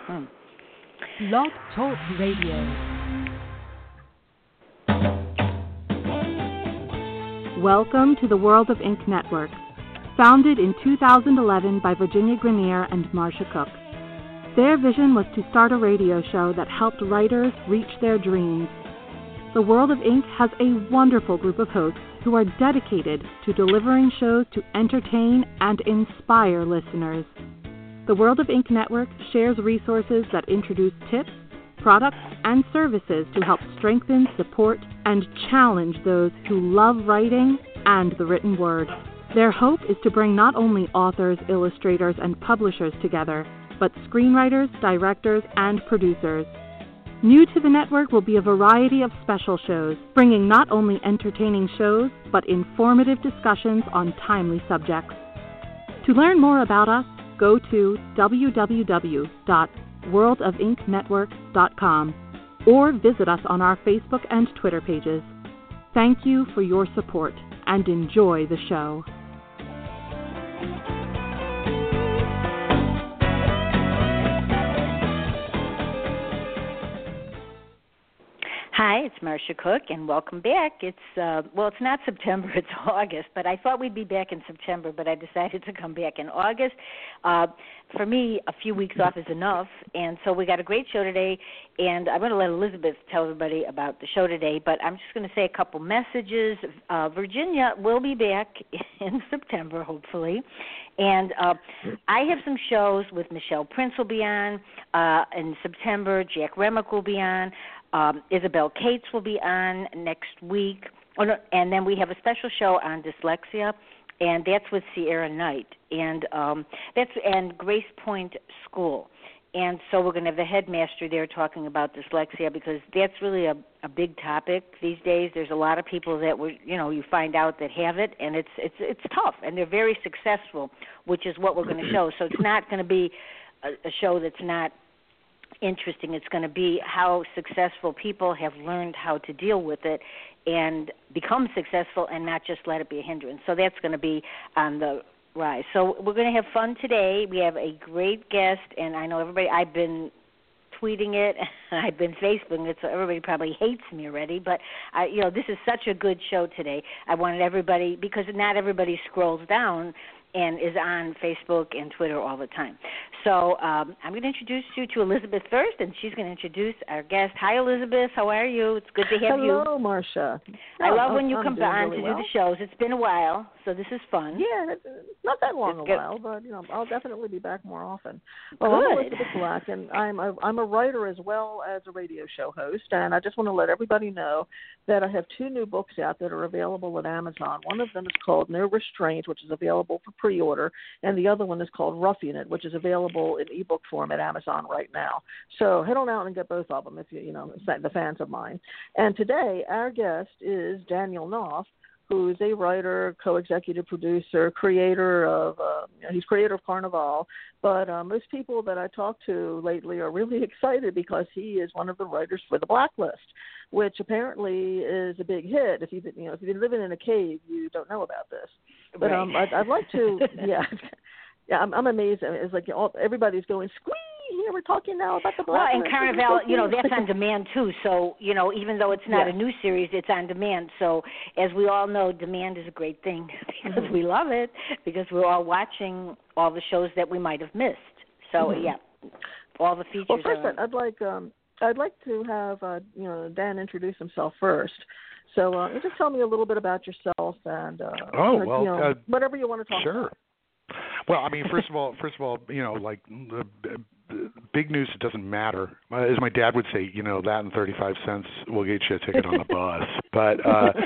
Blog Talk Radio. Welcome to the World of Ink Network, founded in 2011 by Virginia Grenier and Marcia Cook. Their vision was to start a radio show that helped writers reach their dreams. The World of Ink has a wonderful group of hosts who are dedicated to delivering shows to entertain and inspire listeners. The World of Ink Network shares resources that introduce tips, products, and services to help strengthen, support, and challenge those who love writing and the written word. Their hope is to bring not only authors, illustrators, and publishers together, but screenwriters, directors, and producers. New to the network will be a variety of special shows, bringing not only entertaining shows, but informative discussions on timely subjects. To learn more about us, go to www.worldofinknetwork.com or visit us on our Facebook and Twitter pages. Thank you for your support and enjoy the show. Hi, it's Marcia Cook, and welcome back. It's not September, it's August, but I thought we'd be back in September, but I decided to come back in August. For me, a few weeks off is enough, and so we got a great show today, and I'm going to let Elizabeth tell everybody about the show today, but I'm just going to say a couple messages. Virginia will be back in September, hopefully, and I have some shows with Michelle Prince will be on in September. Jack Remick will be on. Isabel Cates will be on next week, and then we have a special show on dyslexia, and that's with Sierra Knight, and and Grace Point School. And so we're going to have the headmaster there talking about dyslexia because that's really a big topic these days. There's a lot of people that you find out that have it, and it's tough, and they're very successful, which is what we're going to show. So it's not going to be a show that's not interesting. It's going to be how successful people have learned how to deal with it and become successful and not just let it be a hindrance. So that's going to be on the rise. So we're going to have fun today. We have a great guest, and I know everybody, I've been tweeting it, and I've been Facebooking it, so everybody probably hates me already, but this is such a good show today. I wanted everybody, because not everybody scrolls down and is on Facebook and Twitter all the time. So I'm going to introduce you to Elizabeth first, and she's going to introduce our guest. Hi, Elizabeth. How are you? It's good to have you. Hello, Marcia. I love when you come on to do the shows. It's been a while, so this is fun. Yeah, not that long a while, but I'll definitely be back more often. Well, I'm Elizabeth Black, and I'm a writer as well as a radio show host, and I just want to let everybody know that I have 2 new books out that are available at Amazon. One of them is called No Restraint, which is available for pre-order, and the other one is called Roughing It, which is available in ebook form at Amazon right now. So head on out and get both of them if the fans of mine. And today our guest is Daniel Knopf, who is a writer, co-executive producer, creator of he's creator of Carnival. But most people that I talk to lately are really excited because he is one of the writers for The Blacklist, which apparently is a big hit. If you've been living in a cave, you don't know about this. But right. I'd like to, I'm amazed. It's like everybody's going, squee! Here we're talking now about The Blacklist. Well, and Carnival, that's on demand too. So, even though it's not a new series, it's on demand. So, as we all know, demand is a great thing because we love it, because we're all watching all the shows that we might have missed. So, all the features. Well, first, I'd like to have Dan introduce himself first. So, just tell me a little bit about yourself and whatever you want to talk about. Well, I mean, first of all, like the big news, it doesn't matter. As my dad would say, that and 35 cents will get you a ticket on the bus. But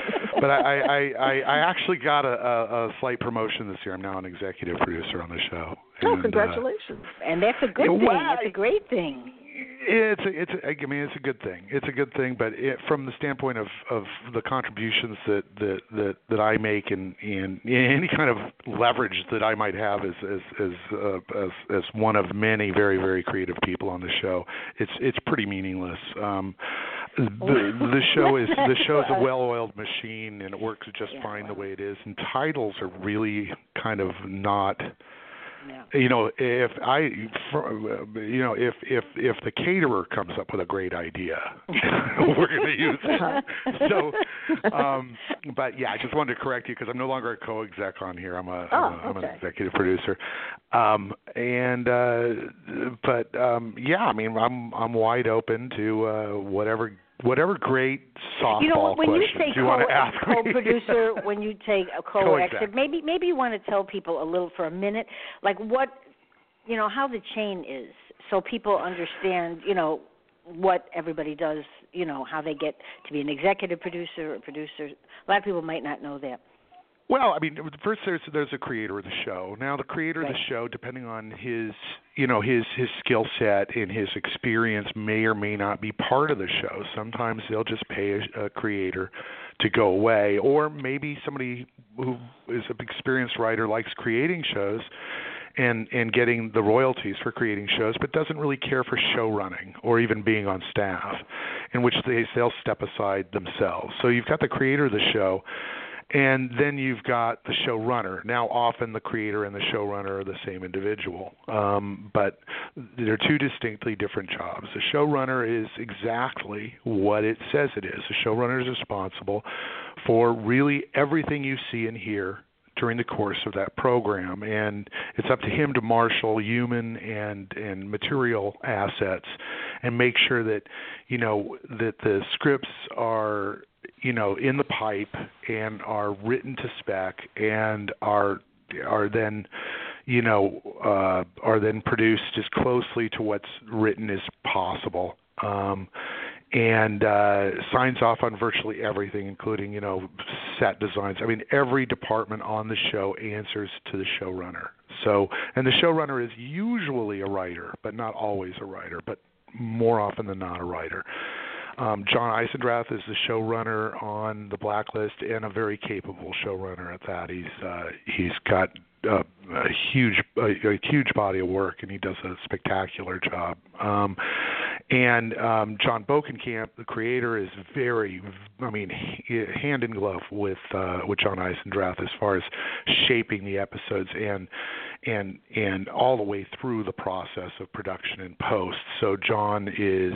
I actually got a slight promotion this year. I'm now an executive producer on the show. Oh, congratulations! And that's a good thing. It's a great thing. It's a good thing. It's a good thing, but from the standpoint of the contributions that I make and any kind of leverage that I might have as one of many very, very creative people on the show, it's pretty meaningless. The show is a well-oiled machine, and it works just fine the way it is. And titles are really kind of not You know, if the caterer comes up with a great idea, we're going to use it. So, but yeah, I just wanted to correct you because I'm no longer a co-exec on here. I'm an executive producer. Yeah, I mean, I'm wide open to whatever great softball questions you want to ask me. When you say co-producer, when you take a co-exec, maybe you want to tell people a little for a minute, like what, how the chain is, so people understand, what everybody does, how they get to be an executive producer or producer. A lot of people might not know that. Well, I mean, first there's a creator of the show. Now, the creator of the show, depending on his skill set and his experience, may or may not be part of the show. Sometimes they'll just pay a creator to go away, or maybe somebody who is an experienced writer likes creating shows and getting the royalties for creating shows, but doesn't really care for show running or even being on staff, in which they'll step aside themselves. So you've got the creator of the show. And then you've got the showrunner. Now, often the creator and the showrunner are the same individual, but they're two distinctly different jobs. The showrunner is exactly what it says it is. The showrunner is responsible for really everything you see and hear during the course of that program, and it's up to him to marshal human and material assets and make sure that that the scripts are in the pipe and are written to spec and are then produced as closely to what's written as possible, and signs off on virtually everything, including set designs. I mean, every department on the show answers to the showrunner. So, and the showrunner is usually a writer, but not always a writer, but more often than not a writer. John Eisendrath is the showrunner on The Blacklist, and a very capable showrunner at that. He's got a huge body of work, and he does a spectacular job. And John Bokenkamp, the creator, is hand in glove with John Eisendrath as far as shaping the episodes and all the way through the process of production and post. So John is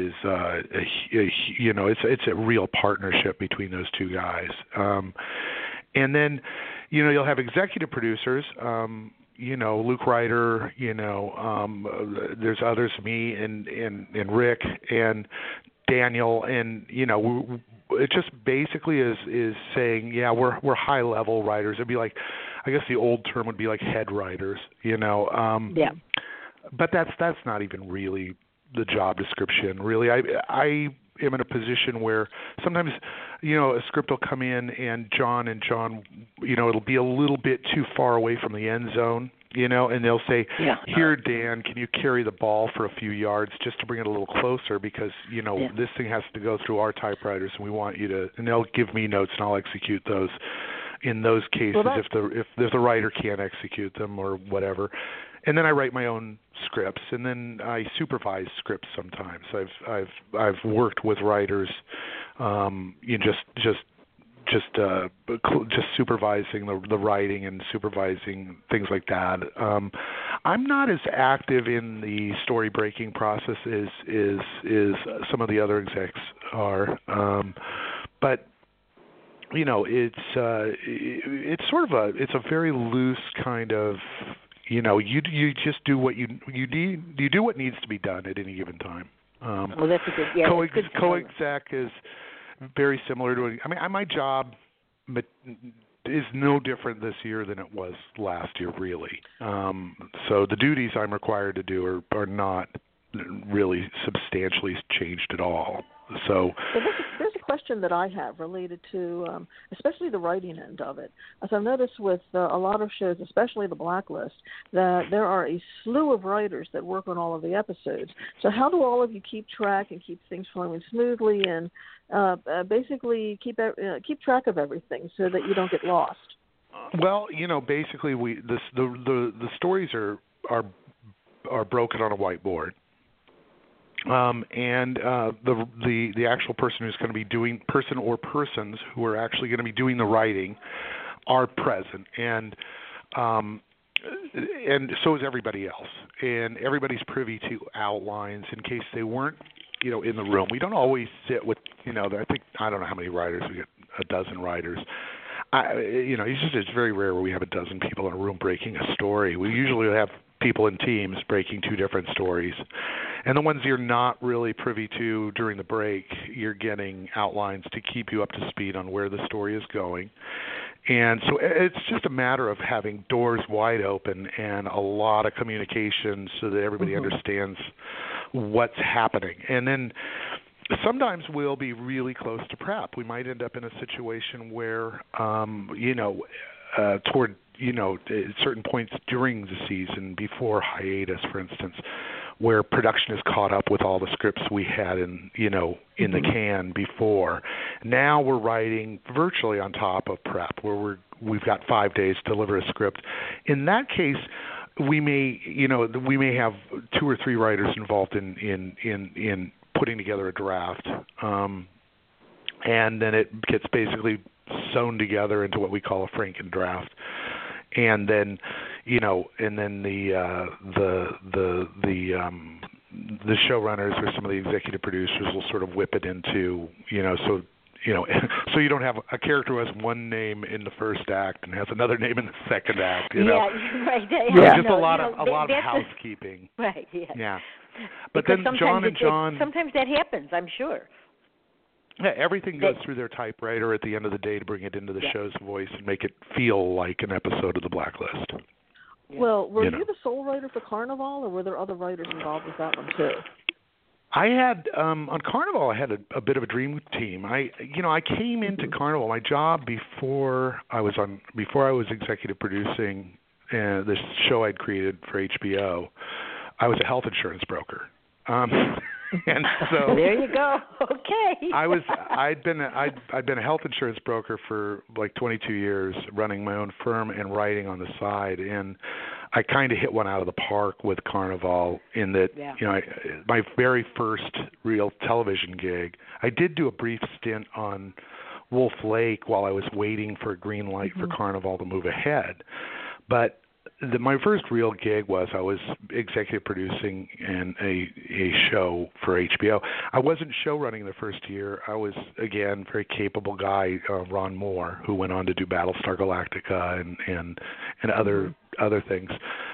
it's a real partnership between those two guys. And then you'll have executive producers. Luke Ryder, there's others, me and Rick and Daniel, and it just basically is saying, we're high level writers. It'd be like, I guess the old term would be like head writers, But that's not even really the job description. Really, I am in a position where sometimes, a script will come in and John, it'll be a little bit too far away from the end zone, and they'll say, here, Dan, can you carry the ball for a few yards just to bring it a little closer because, this thing has to go through our typewriters and we want you to, and they'll give me notes and I'll execute those. In those cases, if the writer can't execute them or whatever, and then I write my own scripts, and then I supervise scripts sometimes. I've worked with writers, just supervising the writing and supervising things like that. I'm not as active in the story breaking process as some of the other execs are, but. It's sort of it's a very loose kind of, you just do what you do what needs to be done at any given time. Well, that's a good, co-exec is very similar to, my job is no different this year than it was last year, really. So the duties I'm required to do are not really substantially changed at all. So there's a question that I have related to especially the writing end of it. As I've noticed with a lot of shows, especially The Blacklist, that there are a slew of writers that work on all of the episodes. So how do all of you keep track and keep things flowing smoothly and basically keep track of everything so that you don't get lost? Well, basically the stories are broken on a whiteboard. And the actual person who's going to be person or persons who are actually going to be doing the writing are present. And and so is everybody else, and everybody's privy to outlines in case they weren't, in the room. We don't always sit with, I don't know how many writers we get, a dozen writers. It's very rare where we have a dozen people in a room breaking a story. We usually have people in teams breaking two different stories. And the ones you're not really privy to during the break, you're getting outlines to keep you up to speed on where the story is going. And so it's just a matter of having doors wide open and a lot of communication so that everybody understands what's happening. And then sometimes we'll be really close to prep. We might end up in a situation where, toward, at certain points during the season, before hiatus, for instance, where production is caught up with all the scripts we had in the can before. Now we're writing virtually on top of prep, where we've got 5 days to deliver a script. In that case, we may have 2 or 3 writers involved in putting together a draft, and then it gets basically sewn together into what we call a Franken draft. And then, the showrunners or some of the executive producers will sort of whip it into, so you don't have a character who has one name in the first act and has another name in the second act. Yeah, right. Yeah, just a lot of housekeeping. Right. Yeah. Yeah. But because then John and John. Sometimes that happens, I'm sure. Yeah, everything goes through their typewriter at the end of the day to bring it into the show's voice and make it feel like an episode of The Blacklist. Yeah. Well, were you the sole writer for Carnival, or were there other writers involved with that one too? I had on Carnival. I had a bit of a dream team. I came into Carnival. My job before I was executive producing this show I'd created for HBO. I was a health insurance broker. And so there you go. Okay. I'd been a health insurance broker for like 22 years, running my own firm and writing on the side, and I kind of hit one out of the park with Carnival in that my very first real television gig. I did do a brief stint on Wolf Lake while I was waiting for a green light for Carnival to move ahead, but my first real gig was I was executive producing in a show for HBO. I wasn't show running the first year. I was, again, very capable guy, Ron Moore, who went on to do Battlestar Galactica and other things.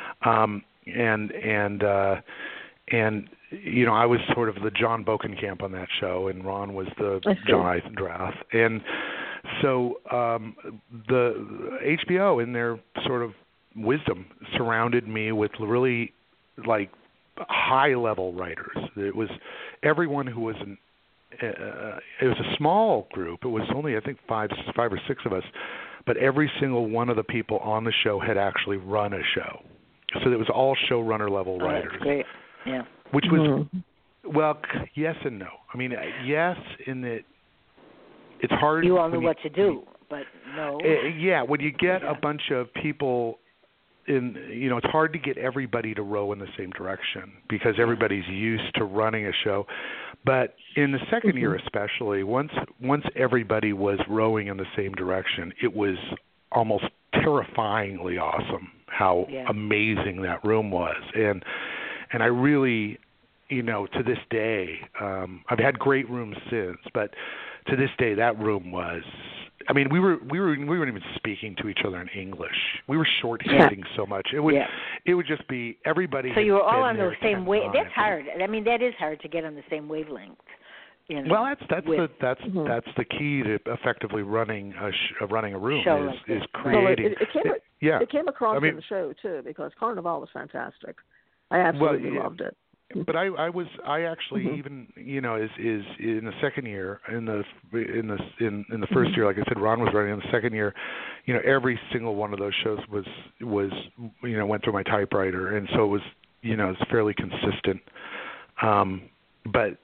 I was sort of the John Bokenkamp on that show, and Ron was the John Eisendrath. And so the HBO, in their sort of wisdom, surrounded me with really high-level writers. It was everyone who was it was a small group. It was only, I think, five or six of us, but every single one of the people on the show had actually run a show. So it was all showrunner level writers. That's great. Yeah. Which was, well, yes and no. I mean, yes, in that it's hard. You all knew what to do, but no. Yeah, when you get a bunch of people it's hard to get everybody to row in the same direction because everybody's used to running a show. But in the second year especially, once everybody was rowing in the same direction, it was almost terrifyingly awesome how amazing that room was. And I really, to this day, I've had great rooms since, but to this day that room was, I mean, we weren't even speaking to each other in English. We were shorthanding so much. It would just be everybody. So you were all on the same wave. That's hard. I mean, that is hard to get on the same wavelength. Well, that's the key to effectively running a room is creating. It came across in the show too because Carnival was fantastic. I absolutely loved it. But I actually even is in the second year in the first year, like I said, Ron was writing. In the second year, every single one of those shows was went through my typewriter, and so it was it's fairly consistent. But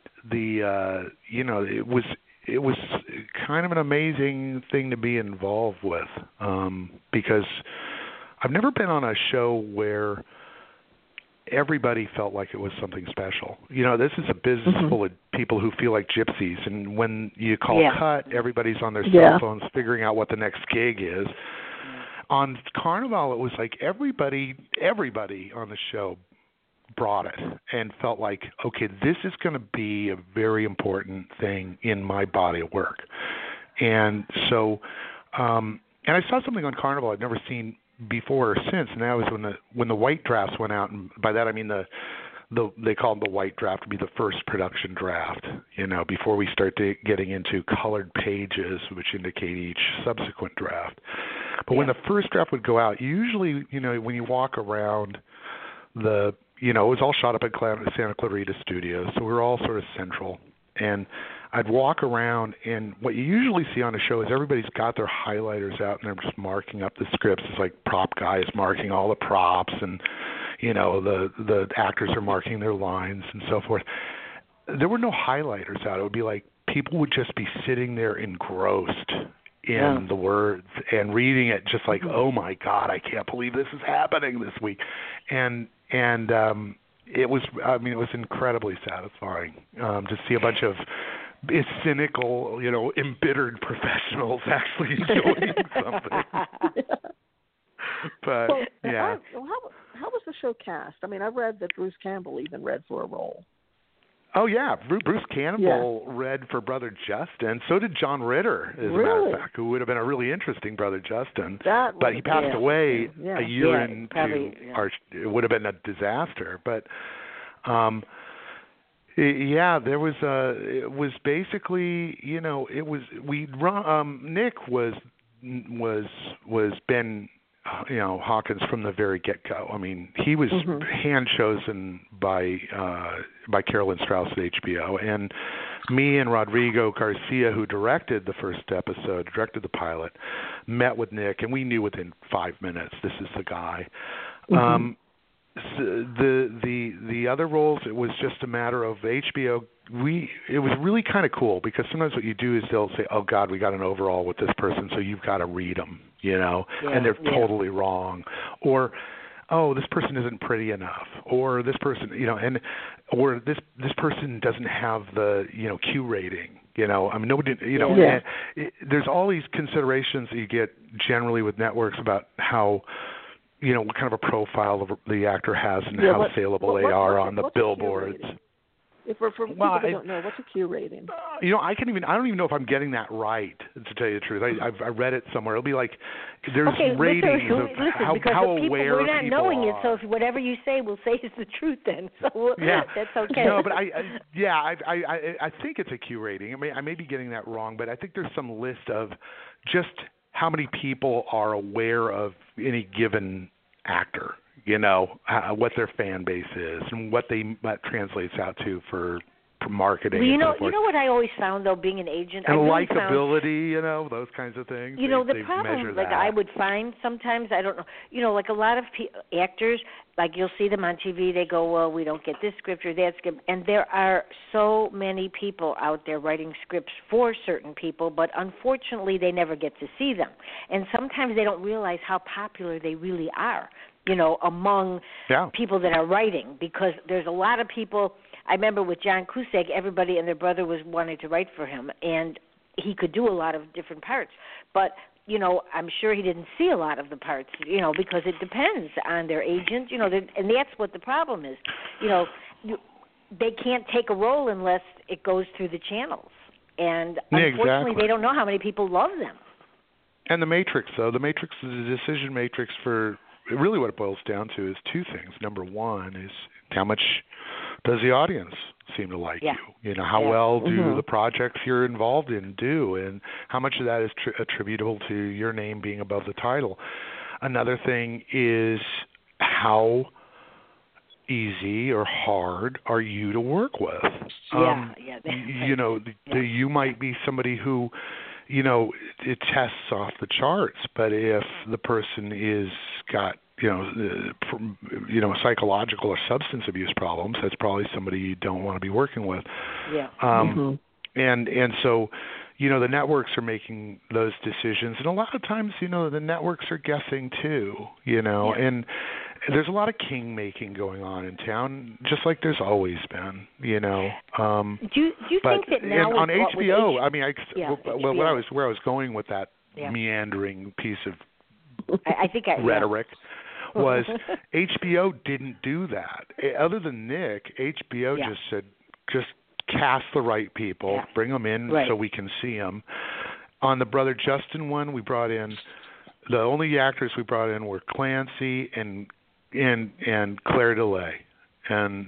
it was kind of an amazing thing to be involved with because I've never been on a show where everybody felt like it was something special. This is a business full of people who feel like gypsies, and when you call cut, everybody's on their cell phones figuring out what the next gig is. on Carnival, it was like everybody on the show brought it and felt like, okay, this is going to be a very important thing in my body of work. And so, and I saw something on Carnival I'd never seen before or since, and that was when the white drafts went out, and by that I mean they call them the white draft, to be the first production draft, before we start getting into colored pages, which indicate each subsequent draft. But when the first draft would go out, usually, when you walk around it was all shot up at Santa Clarita Studios, so we were all sort of central. And I'd walk around, and what you usually see on a show is everybody's got their highlighters out, and they're just marking up the scripts. It's like prop guys marking all the props, and the actors are marking their lines and so forth. There were no highlighters out. It would be like people would just be sitting there engrossed in the words and reading it, just like, oh my God, I can't believe this is happening this week. And it was incredibly satisfying to see a bunch of cynical, embittered professionals actually enjoying something. But how was the show cast? I mean, I read that Bruce Campbell even read for a role. Oh yeah, Bruce Campbell read for Brother Justin. So did John Ritter, as a matter of fact, who would have been a really interesting Brother Justin. But he passed away a year into it would have been a disaster. But there was it was basically, Nick was Ben Hawkins from the very get-go. I mean, he was hand chosen by Carolyn Strauss at HBO, and me and Rodrigo Garcia, who directed the first episode, directed the pilot, met with Nick, and we knew within 5 minutes this is the guy. The other roles, it was just a matter of HBO. It was really kind of cool, because sometimes what you do is they'll say, "Oh God, we got an overall with this person, so you've got to read them," and they're totally wrong, or oh, this person isn't pretty enough, or this person, or this person doesn't have the Q rating. I mean, nobody, there's all these considerations that you get generally with networks about how. What kind of a profile the actor has and how saleable they are on the billboards. For people that don't know, what's a Q rating? I don't even know if I'm getting that right, to tell you the truth. I read it somewhere. It'll be like there's ratings of how aware we're not people knowing are. it, so if whatever you say, we'll say is the truth then. So that's okay. No, but I think it's a Q rating. I may be getting that wrong, but I think there's some list of just how many people are aware of any given actor, what their fan base is and what translates out to for marketing. Well, you know what I always found, though, being an agent, and likability, those kinds of things. The problem, like I would find sometimes, I don't know, like a lot of actors, like you'll see them on TV, they go, well, we don't get this script or that script, and there are so many people out there writing scripts for certain people, but unfortunately they never get to see them, and sometimes they don't realize how popular they really are, among people that are writing, because there's a lot of people. I remember with John Cusack, everybody and their brother was wanting to write for him, and he could do a lot of different parts. But, I'm sure he didn't see a lot of the parts, because it depends on their agent, and that's what the problem is. They can't take a role unless it goes through the channels. And unfortunately, they don't know how many people love them. And the Matrix, though. The Matrix is a decision matrix for really what it boils down to is two things. Number one is how much does the audience seem to like you? How well do the projects you're involved in do, and how much of that is attributable to your name being above the title? Another thing is how easy or hard are you to work with? You might be somebody who, it tests off the charts, but if the person is got psychological or substance abuse problems, that's probably somebody you don't want to be working with. And so, the networks are making those decisions, and a lot of times, the networks are guessing too, and there's a lot of king making going on in town, just like there's always been, Do you think that now on HBO? I mean, where I was going with that meandering piece of I think rhetoric was HBO didn't do that. Other than Nick, HBO just said, just cast the right people, bring them in so we can see them. On the Brother Justin one, we brought in, the only actors we brought in were Clancy and Claire DeLay, and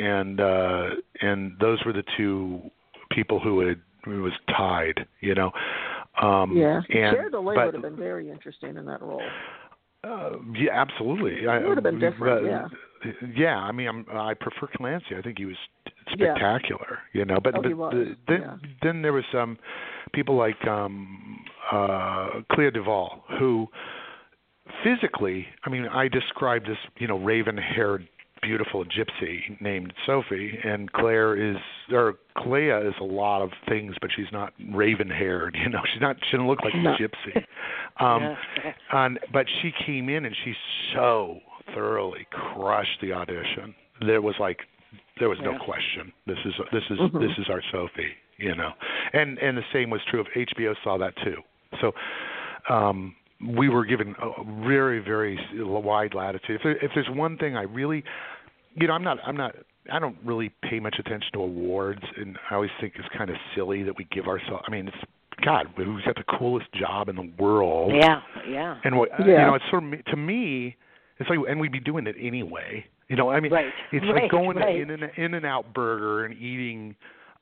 those were the two people who was tied, you know. Claire DeLay would have been very interesting in that role. Yeah, absolutely. It would have been different. Yeah, I mean, I prefer Clancy. I think he was spectacular, you know. But, then there was some people like Clea Duvall, who physically, I mean, I described this, you know, raven-haired, beautiful gypsy named Sophie, and Clea is a lot of things, but she's not raven-haired, you know. She doesn't look like a gypsy. But she came in and she so thoroughly crushed the audition. There was no question. This is our Sophie, you know. And the same was true of HBO. Saw that too. So we were given a very, very wide latitude. If there's one thing I really, you know, I don't really pay much attention to awards, and I always think it's kind of silly that we give ourselves. I mean, we've got the coolest job in the world. Yeah. And you know, it's sort of, to me, it's like, and we'd be doing it anyway. You know, I mean, it's like going to In-N-Out Burger and eating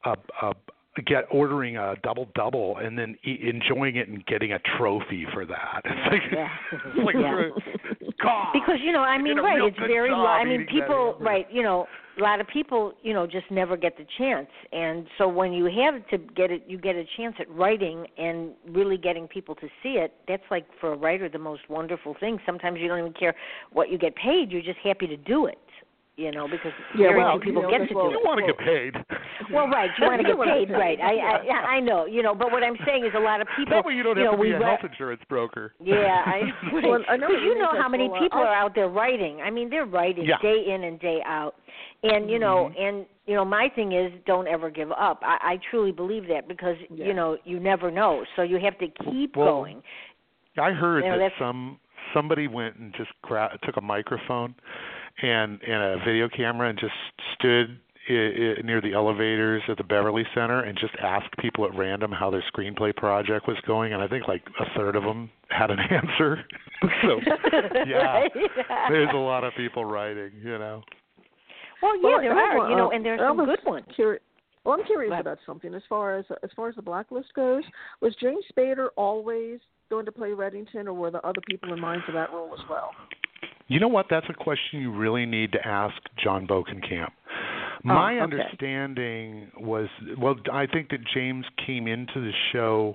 ordering a double and then enjoying it and getting a trophy for that. It's like, God. Because, you know, I mean, it's very low. I mean, people, you know, a lot of people, you know, just never get the chance. And so when you have to get it, you get a chance at writing and really getting people to see it. That's like, for a writer, the most wonderful thing. Sometimes you don't even care what you get paid. You're just happy to do it. You know, because very few people get to do it. You want to get paid. Well, you want to get paid, right. I know, you know, but what I'm saying is a lot of people... That way you don't have to be a health insurance broker. Yeah, because you know how many people are out there writing. I mean, they're writing day in and day out. And, you know, my thing is don't ever give up. I truly believe that because, you know, you never know. So you have to keep going. I heard that somebody went and just took a microphone and a video camera and just stood near the elevators at the Beverly Center and just asked people at random how their screenplay project was going, and I think like a third of them had an answer. So, there's a lot of people writing, you know. Well, there are, you know, and there's some good ones. I'm curious about something. As far as the Blacklist goes, was James Spader always going to play Reddington, or were there other people in mind for that role as well? You know what? That's a question you really need to ask John Bokenkamp. My understanding was, I think that James came into the show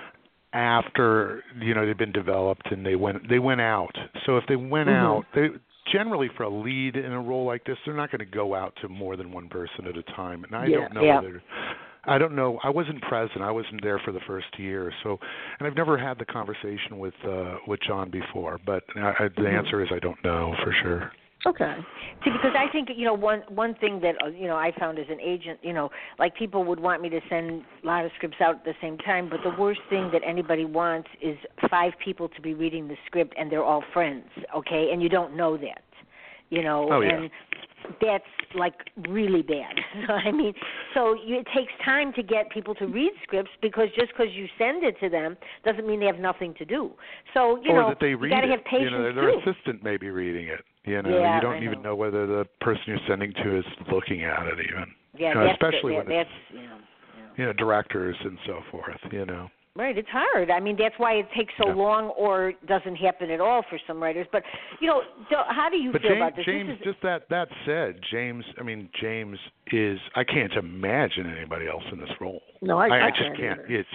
after, you know, they'd been developed and they went out. So if they went out, they generally, for a lead in a role like this, they're not going to go out to more than one person at a time. And I don't know whether... I don't know. I wasn't present. I wasn't there for the first year. So, and I've never had the conversation with John before. But the answer is I don't know for sure. Okay. See, because I think, you know, one thing that, you know, I found as an agent, you know, like people would want me to send a lot of scripts out at the same time, but the worst thing that anybody wants is 5 people to be reading the script and they're all friends, okay? And you don't know that, you know. And that's like really bad. I mean, so it takes time to get people to read scripts because just because you send it to them doesn't mean they have nothing to do. So, you know, that they read you got to have patience, you know, their assistant may be reading it. You know, you don't even know whether the person you're sending to is looking at it even. Yeah, you know, especially when it's, you know, directors and so forth, you know. Right, it's hard. I mean, that's why it takes so long or doesn't happen at all for some writers. But, you know, how do you feel about this? James, just that said, James is, I can't imagine anybody else in this role. No, I just can't. Either.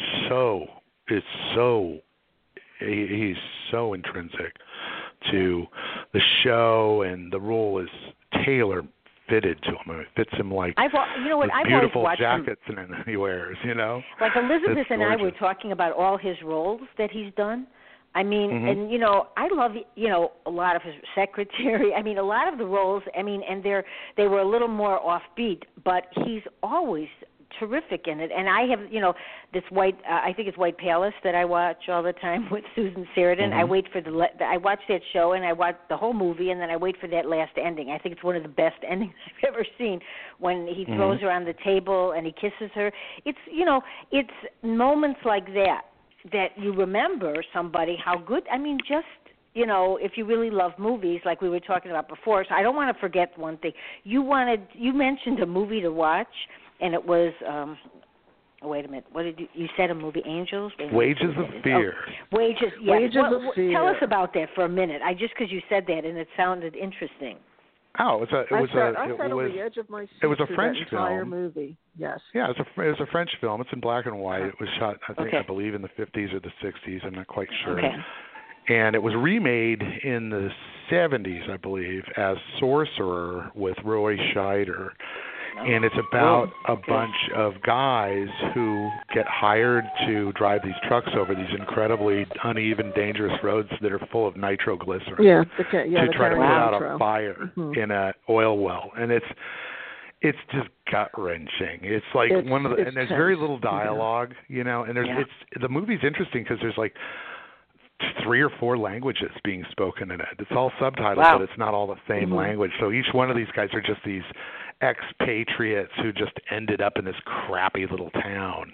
He's so intrinsic to the show, and the role is tailor-fitted to him. I mean, it fits him like beautiful jackets and he wears, you know. Like Elizabeth and I were talking about all his roles that he's done. I mean, and, you know, I love, you know, a lot of his secretary. I mean, a lot of the roles, I mean, and they were a little more offbeat, but he's always terrific in it. And I have, this I think it's White Palace that I watch all the time with Susan Sarandon. I wait for I watch that show and I watch the whole movie, and then I wait for that last ending. I think it's one of the best endings I've ever seen, when he throws her on the table and he kisses her. It's, it's moments like that you remember somebody, how good, just, if you really love movies, like we were talking about before. So I don't want to forget one thing. You mentioned a movie to watch, and it was, wait a minute, what did you said a movie, Angels? Wages of Fear. Wages, yes. Wages of Fear. Tell us about that for a minute. Just because you said that, and it sounded interesting. I sat on the edge of my seat. It was a French entire film. Movie. Yes. Yeah, it was a French film. It's in black and white. It was shot, I believe, in the 50s or the 60s. I'm not quite sure. Okay. And it was remade in the 70s, I believe, as Sorcerer with Roy Scheider. And it's about a bunch of guys who get hired to drive these trucks over these incredibly uneven, dangerous roads that are full of nitroglycerin to try to put out a fire in an oil well. And it's just gut-wrenching. It's like and there's very little dialogue, and the movie's interesting because there's like 3 or 4 languages being spoken in it. It's all subtitled, but it's not all the same language. So each one of these guys are just these expatriates who just ended up in this crappy little town,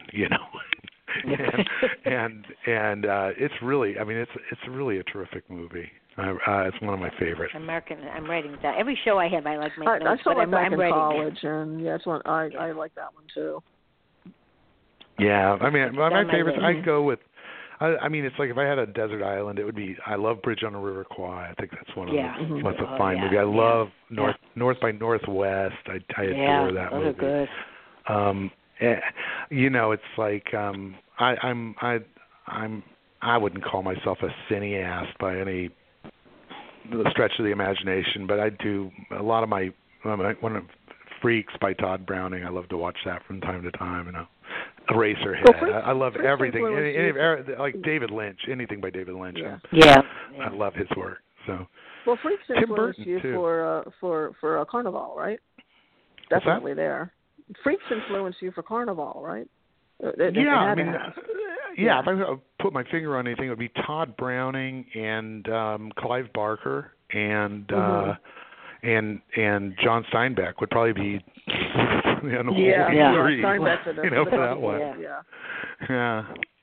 and it's really, it's really a terrific movie. It's one of my favorites. I'm writing it down. Every show I have, I like my notes, but I'm in writing college, and it's one I like that one too. Yeah, my favorites. I'd go with. It's like if I had a desert island, it would be. I love Bridge on the River Kwai. I think that's one of them. That's a fine movie. I love North by Northwest. I adore that movie. Those are good. It's like I wouldn't call myself a cineast by any stretch of the imagination, but I do a lot of my one of Freaks by Todd Browning. I love to watch that from time to time. Eraserhead. I love everything. Like David Lynch, anything by David Lynch. Yeah. I love his work. So. Well, Freaks influenced you for Carnival, right? Definitely there. Freaks influenced you for Carnival, right? If I put my finger on anything, it would be Todd Browning and Clive Barker and John Steinbeck would probably be three. Steinbeck's for that one. Yeah.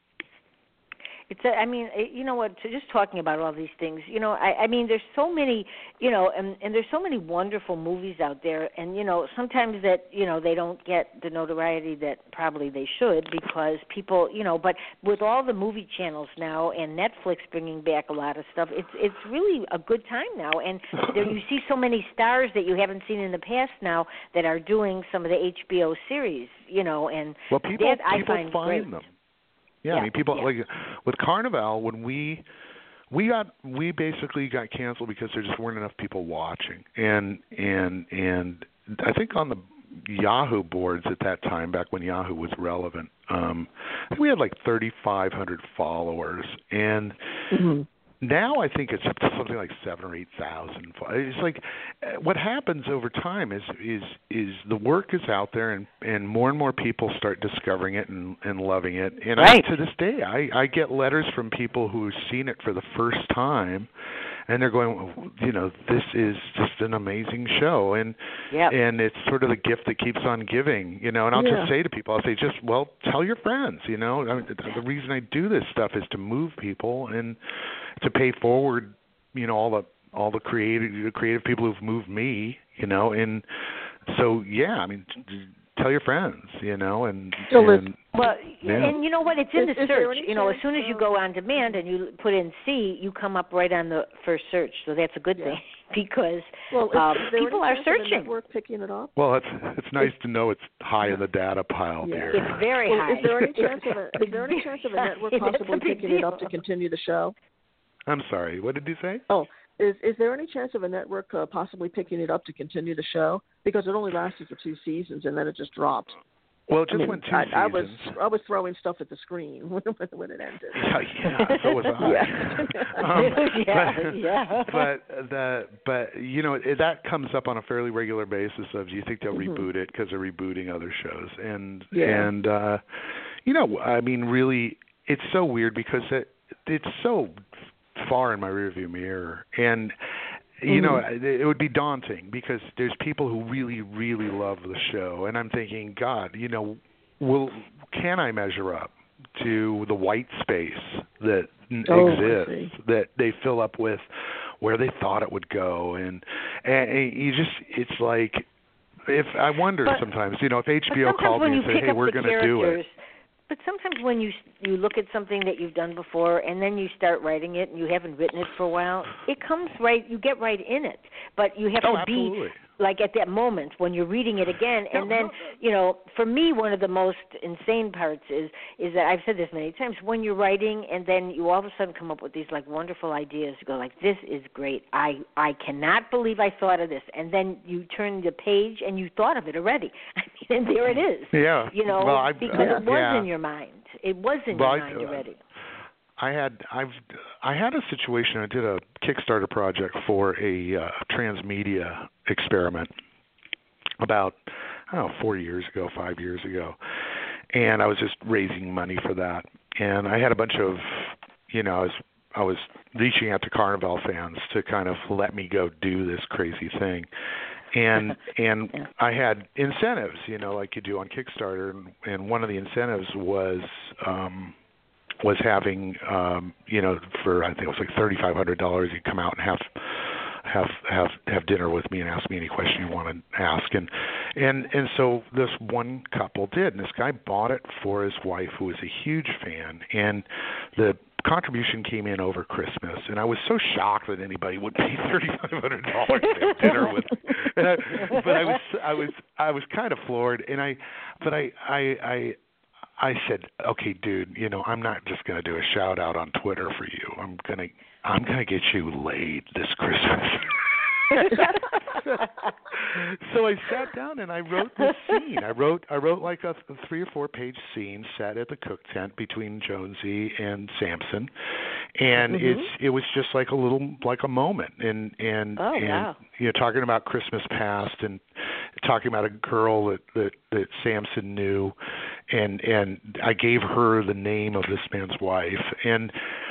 It's just talking about all these things, there's so many, and there's so many wonderful movies out there, and, sometimes that, they don't get the notoriety that probably they should because people, but with all the movie channels now and Netflix bringing back a lot of stuff, it's really a good time now, and there you see so many stars that you haven't seen in the past now that are doing some of the HBO series, and people find great. Them. Yeah, people like with Carnival when we basically got canceled because there just weren't enough people watching, and I think on the Yahoo boards at that time, back when Yahoo was relevant, I think we had like 3,500 followers, and now I think it's up to something like 7,000 or 8,000. It's like what happens over time is the work is out there, and more people start discovering it and loving it. And to this day, I get letters from people who've seen it for the first time, and they're going, this is just an amazing show, and it's sort of the gift that keeps on giving, and I'll just say to people, I'll say, tell your friends, the reason I do this stuff is to move people and to pay forward, all the creative people who've moved me, and so tell your friends, and and you know what? It's in the search. As soon as you go on demand and you put in C, you come up right on the first search. So that's a good thing because people are searching. Network picking it up? Well, it's nice to know it's high in the data pile here. It's very high. Is there any chance of a network possibly picking it up to continue the show? I'm sorry. What did you say? Oh. Is there any chance of a network possibly picking it up to continue the show? Because it only lasted for 2 seasons and then it just dropped. Well, it just went 2 seasons. I was throwing stuff at the screen when it ended. Yeah, so was I. But you know, that comes up on a fairly regular basis. Of, do you think they'll reboot it because they're rebooting other shows? And you know, I mean, really, it's so weird because it's so far in my rearview mirror, and you know, it would be daunting because there's people who really, really love the show, and I'm thinking, God, you know, can I measure up to the white space that exists, that they fill up with where they thought it would go, and you just, it's like, if I wonder sometimes, you know, if HBO called me and said, hey, we're going to do it. But sometimes when you look at something that you've done before and then you start writing it and you haven't written it for a while, it comes right, you get right in it. But you have to be like at that moment when you're reading it again. And then, you know, for me, one of the most insane parts is that I've said this many times, when you're writing and then you all of a sudden come up with these like wonderful ideas, you go like, this is great. I cannot believe I thought of this. And then you turn the page and you thought of it already. I mean, and there it is. Yeah. You know, because it was in your mind. It was in your mind already. I had a situation. I did a Kickstarter project for a transmedia experiment about 5 years ago, and I was just raising money for that. And I had a bunch of, you know, I was reaching out to Carnival fans to kind of let me go do this crazy thing. And I had incentives, you know, like you do on Kickstarter, and one of the incentives was having, you know, for I think it was like $3,500, you'd come out and have dinner with me and ask me any question you want to ask, and so this one couple did, and this guy bought it for his wife, who was a huge fan, and the contribution came in over Christmas, and I was so shocked that anybody would pay $3,500 to have dinner with me. But I was kind of floored, and I said, okay, dude, you know, I'm not just going to do a shout out on Twitter for you. I'm gonna get you laid this Christmas. So I sat down and I wrote this scene. I wrote like a 3 or 4 page scene set at the cook tent between Jonesy and Samson, and it was just like a moment, and you know, talking about Christmas past and talking about a girl that Samson knew, and I gave her the name of this man's wife, and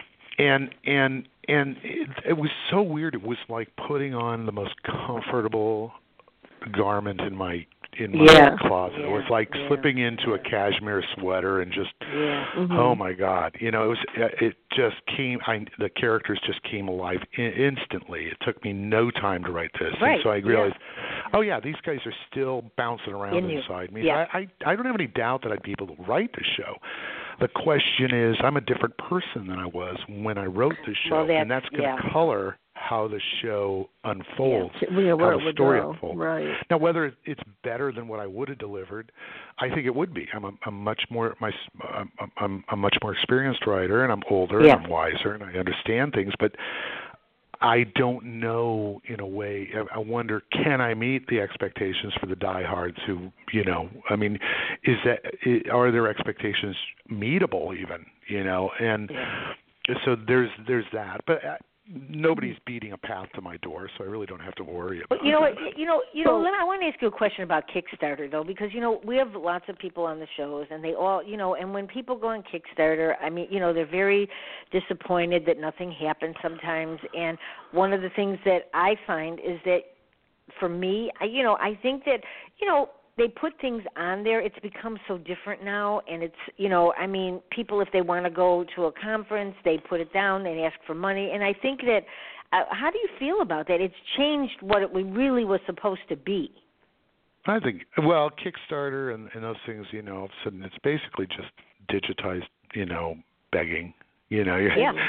it was so weird. It was like putting on the most comfortable garment in my closet. It was like slipping into a cashmere sweater and just, oh my God, you know, it just came. The characters just came alive instantly. It took me no time to write this, and so I realized, oh yeah, these guys are still bouncing around inside me. Yeah. I don't have any doubt that I'd be able to write the show. The question is, I'm a different person than I was when I wrote the show, and that's going to color how the show unfolds, how the story unfolds. Right. Now, whether it's better than what I would have delivered, I think it would be. I'm a much more experienced writer, and I'm older, and I'm wiser, and I understand things, but I don't know, in a way. I wonder, can I meet the expectations for the diehards who, you know, I mean, are their expectations meetable even, you know? And so there's that. But nobody's beating a path to my door, so I really don't have to worry about it. Lynn, I want to ask you a question about Kickstarter, though, because, you know, we have lots of people on the shows, and they all, you know, and when people go on Kickstarter, I mean, you know, they're very disappointed that nothing happens sometimes, and one of the things that I find is that, for me, I think that, you know, they put things on there. It's become so different now, and it's, you know, I mean, people, if they want to go to a conference, they put it down, they ask for money, and I think that, how do you feel about that? It's changed what it really was supposed to be. I think, well, Kickstarter and those things, you know, all of a sudden it's basically just digitized, you know, begging. You know,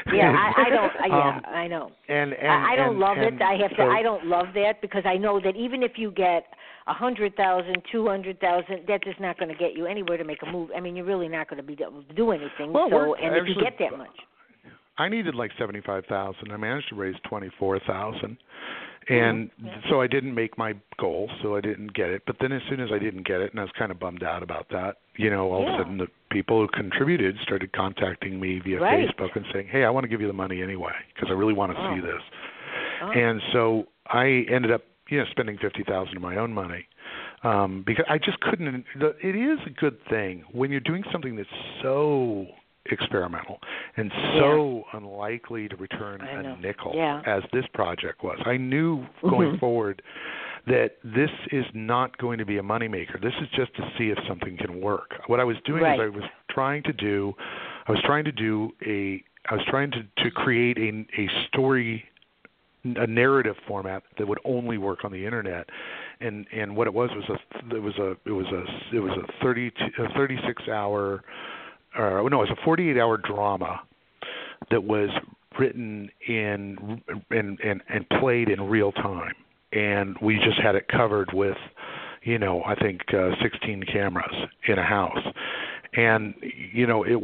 I know. And I don't love it. I don't love that, because I know that even if you get 100,000, 200,000, that is not going to get you anywhere to make a move. I mean, you're really not going to be able to do anything. Well, if you get that much, I needed like $75,000. I managed to raise $24,000, And so I didn't make my goal, so I didn't get it. But then as soon as I didn't get it, and I was kind of bummed out about that, all of a sudden the people who contributed started contacting me via Facebook and saying, hey, I want to give you the money anyway because I really want to see this. And so I ended up, spending $50,000 of my own money because I just couldn't. It is a good thing when you're doing something that's so experimental and so unlikely to return a nickel as this project was. I knew going forward that this is not going to be a moneymaker. This is just to see if something can work. What I was doing is I was trying to create a story, a narrative format that would only work on the internet. And what it was a 36-hour it was a 48-hour drama that was written and played in real time, and we just had it covered with, I think 16 cameras in a house, and it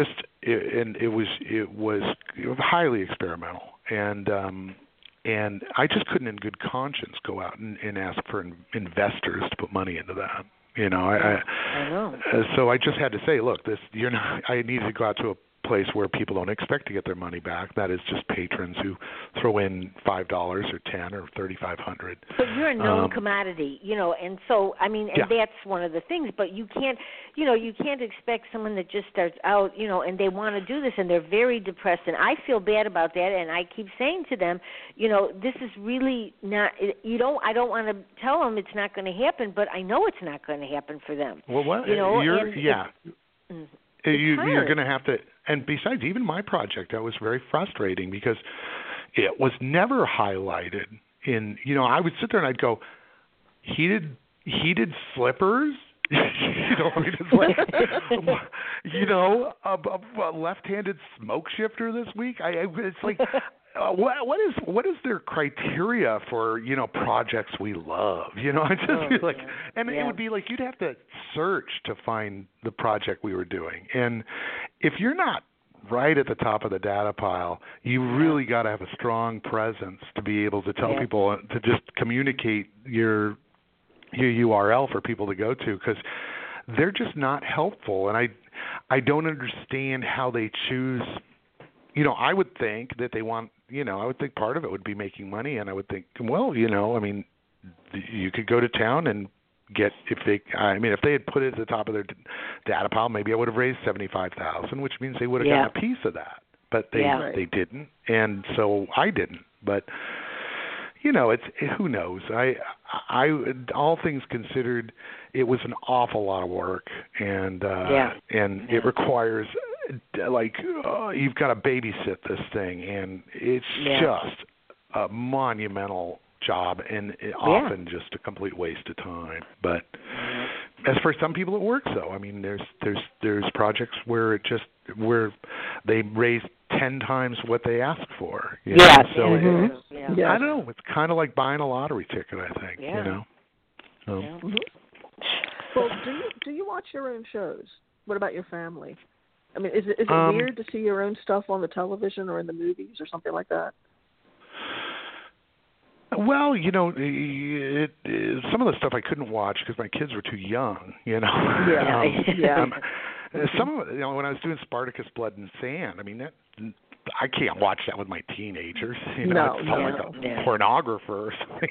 was highly experimental, and I just couldn't, in good conscience, go out and ask for investors to put money into that. I know. So I just had to say, look, I needed to go out to a place where people don't expect to get their money back. That is just patrons who throw in $5 or $10 or $3,500. But you're a known commodity, and so and that's one of the things. But you can't, you can't expect someone that just starts out, and they want to do this, and they're very depressed. And I feel bad about that, and I keep saying to them, this is really not. I don't want to tell them it's not going to happen, but I know it's not going to happen for them. Well, what? You're going to have to. And besides, even my project, that was very frustrating because it was never highlighted. I would sit there and I'd go, heated slippers. It's like, a left-handed smoke shifter this week. It's like, what is their criteria for projects we love? I just feel like, and it would be like you'd have to search to find the project we were doing, and if you're not right at the top of the data pile, you really got to have a strong presence to be able to tell people to just communicate your URL for people to go to, because they're just not helpful, and I don't understand how they choose. I would think that they want. I would think part of it would be making money, and I would think, well, you could go to town and get if they had put it at the top of their data pile, maybe I would have raised $75,000, which means they would have gotten a piece of that, but they didn't, and so I didn't. But it's who knows. I all things considered, it was an awful lot of work, and it requires. You've got to babysit this thing, and it's just a monumental job, and often just a complete waste of time. But as for some people, it works. Though there's projects where they raise 10 times what they asked for. I don't know. It's kind of like buying a lottery ticket, I think. Well, do you watch your own shows? What about your family? I mean, is it weird to see your own stuff on the television or in the movies or something like that? Well, some of the stuff I couldn't watch because my kids were too young. Some of it, when I was doing Spartacus: Blood and Sand, I can't watch that with my teenagers. It's like a pornographer or something.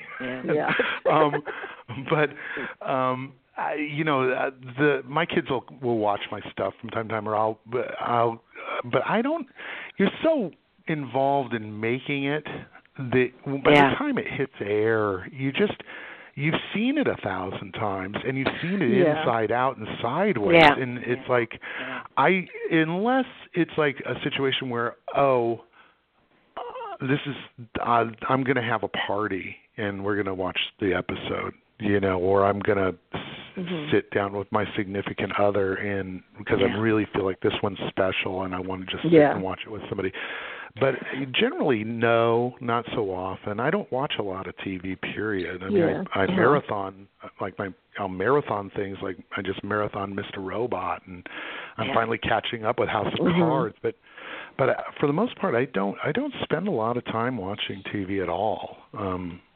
My kids will watch my stuff from time to time, but I don't. You're so involved in making it that by the time it hits air, you've seen it 1,000 times, and you've seen it inside out and sideways, and it's like unless it's like a situation where this is I'm going to have a party and we're going to watch the episode. Or I'm going to sit down with my significant other because I really feel like this one's special and I want to just sit and watch it with somebody. But generally, no, not so often. I don't watch a lot of TV, period. I marathon, I'll marathon things, like I just marathon Mr. Robot, and I'm finally catching up with House of Cards. But for the most part, I don't spend a lot of time watching TV at all.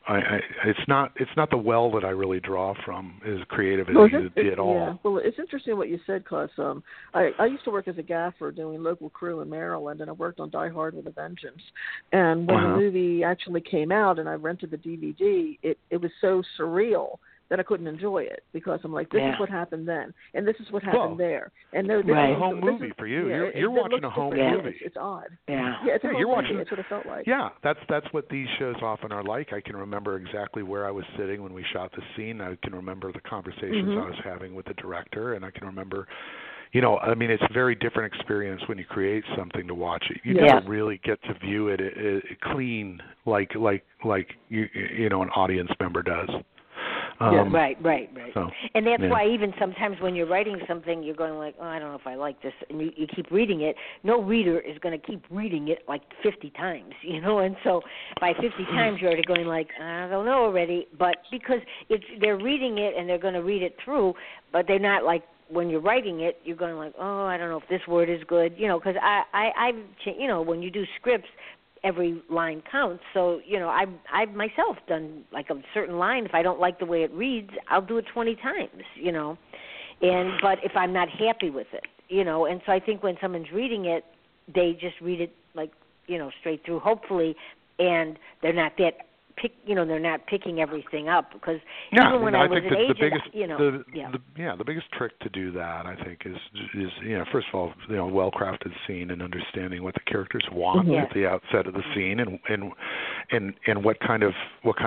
it's not the well that I really draw from as creative as at all. Yeah. Well, it's interesting what you said, because I used to work as a gaffer doing local crew in Maryland, and I worked on Die Hard with a Vengeance. And when the movie actually came out and I rented the DVD, it was so surreal that I couldn't enjoy it, because I'm like, this is what happened then, and this is what happened there. And it's a home movie for you. You're watching a home movie. It's odd. Yeah, it's a home you're watching. Movie. That's what it felt like. Yeah, that's what these shows often are like. I can remember exactly where I was sitting when we shot the scene. I can remember the conversations I was having with the director, and I can remember. I mean, it's a very different experience when you create something to watch it. You never really get to view it clean like an audience member does. Right. So, and that's why even sometimes when you're writing something, you're going like, oh, I don't know if I like this, and you keep reading it. No reader is going to keep reading it like 50 times, and so by 50 times you're already going like, I don't know already, but because they're reading it and they're going to read it through, but they're not like, when you're writing it, you're going like, oh, I don't know if this word is good, because I've when you do scripts, every line counts. So, I've myself done like a certain line. If I don't like the way it reads, I'll do it 20 times, but if I'm not happy with it, and so I think when someone's reading it, they just read it like, straight through, hopefully, and they're not that they're not picking everything up, because even when I was an agent, the biggest trick to do that, I think, is first of all, well-crafted scene and understanding what the characters want at the outset of the scene, and what kind of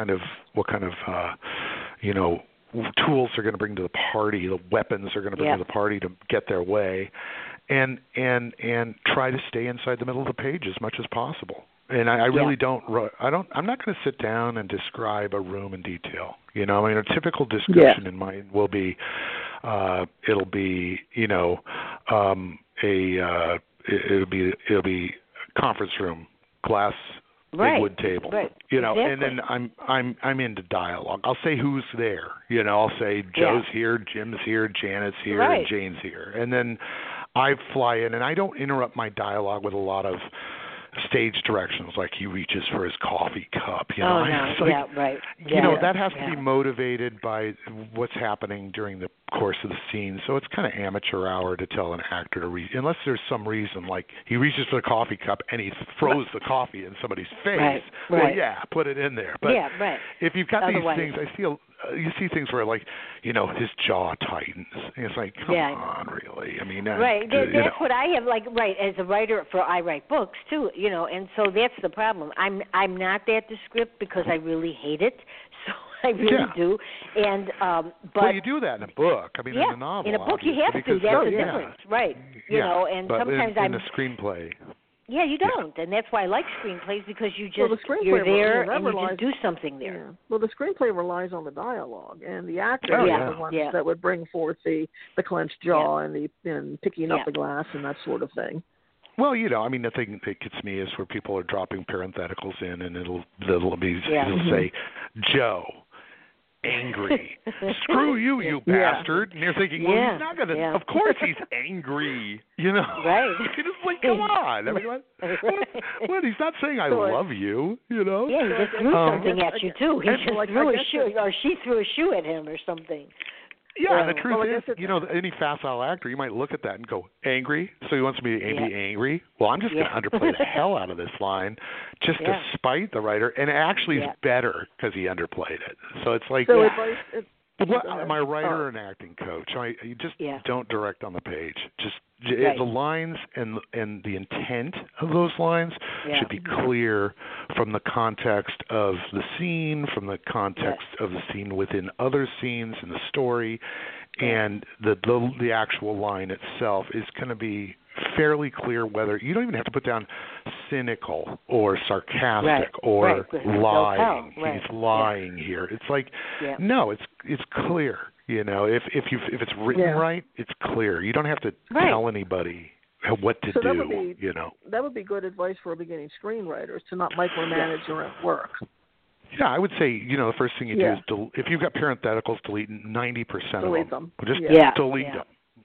tools they're going to bring to the party, the weapons they're going to bring to the party to get their way, and try to stay inside the middle of the page as much as possible. And I really I'm not going to sit down and describe a room in detail. A typical description in mine will be, it'll be conference room, glass, big wood table, exactly. and then I'm into dialogue. I'll say who's there. I'll say Joe's here, Jim's here, Janet's here, and Jane's here, and then I fly in, and I don't interrupt my dialogue with a lot of stage directions, like he reaches for his coffee cup. That has to be motivated by what's happening during the course of the scene. So it's kind of amateur hour to tell an actor to read, unless there's some reason, like he reaches for the coffee cup and he throws the coffee in somebody's face. Well, put it in there. But if you've got these things, I feel you see things where, like, his jaw tightens. And it's like, come on, really? I mean, that's what I have. Like, as a writer, I write books too, and so that's the problem. I'm not that descriptive because I really hate it. So I really do. And but you do that in a book. I mean, in a novel. In a book, you have to. That's the difference, right? And but sometimes in a screenplay. Yeah, you don't, and that's why I like screenplays, because you're there and you just do something there. Yeah. Well, the screenplay relies on the dialogue, and the actors are the ones that would bring forth the clenched jaw and picking up the glass and that sort of thing. Well, I mean, the thing that gets me is where people are dropping parentheticals in, and it'll say Joe. Angry. Screw you, you bastard. And you're thinking, well, he's not going to, of course he's angry, Right. It's like, come on. I mean, what? He's not saying I love you, Yeah, he just threw something at you, too. He just threw a shoe, or she threw a shoe at him or something. Yeah, the truth is, any facile actor, you might look at that and go, angry? So he wants me to be angry? Well, I'm just going to underplay the hell out of this line just to spite the writer. And it actually is better because he underplayed it. So it's like, am I a writer or an acting coach? You just don't direct on the page. Just the lines and the intent of those lines should be clear from the context of the scene, from the context of the scene within other scenes in the story, and the actual line itself is going to be fairly clear. Whether you don't even have to put down cynical or sarcastic or lying. He's lying here. It's like no, it's clear. If it's written right, it's clear. You don't have to tell anybody what to do. That would be good advice for beginning screenwriters, to not micromanage your own work. Yeah, I would say, the first thing you do is if you've got parentheticals, delete 90% of them. Them. Just delete them.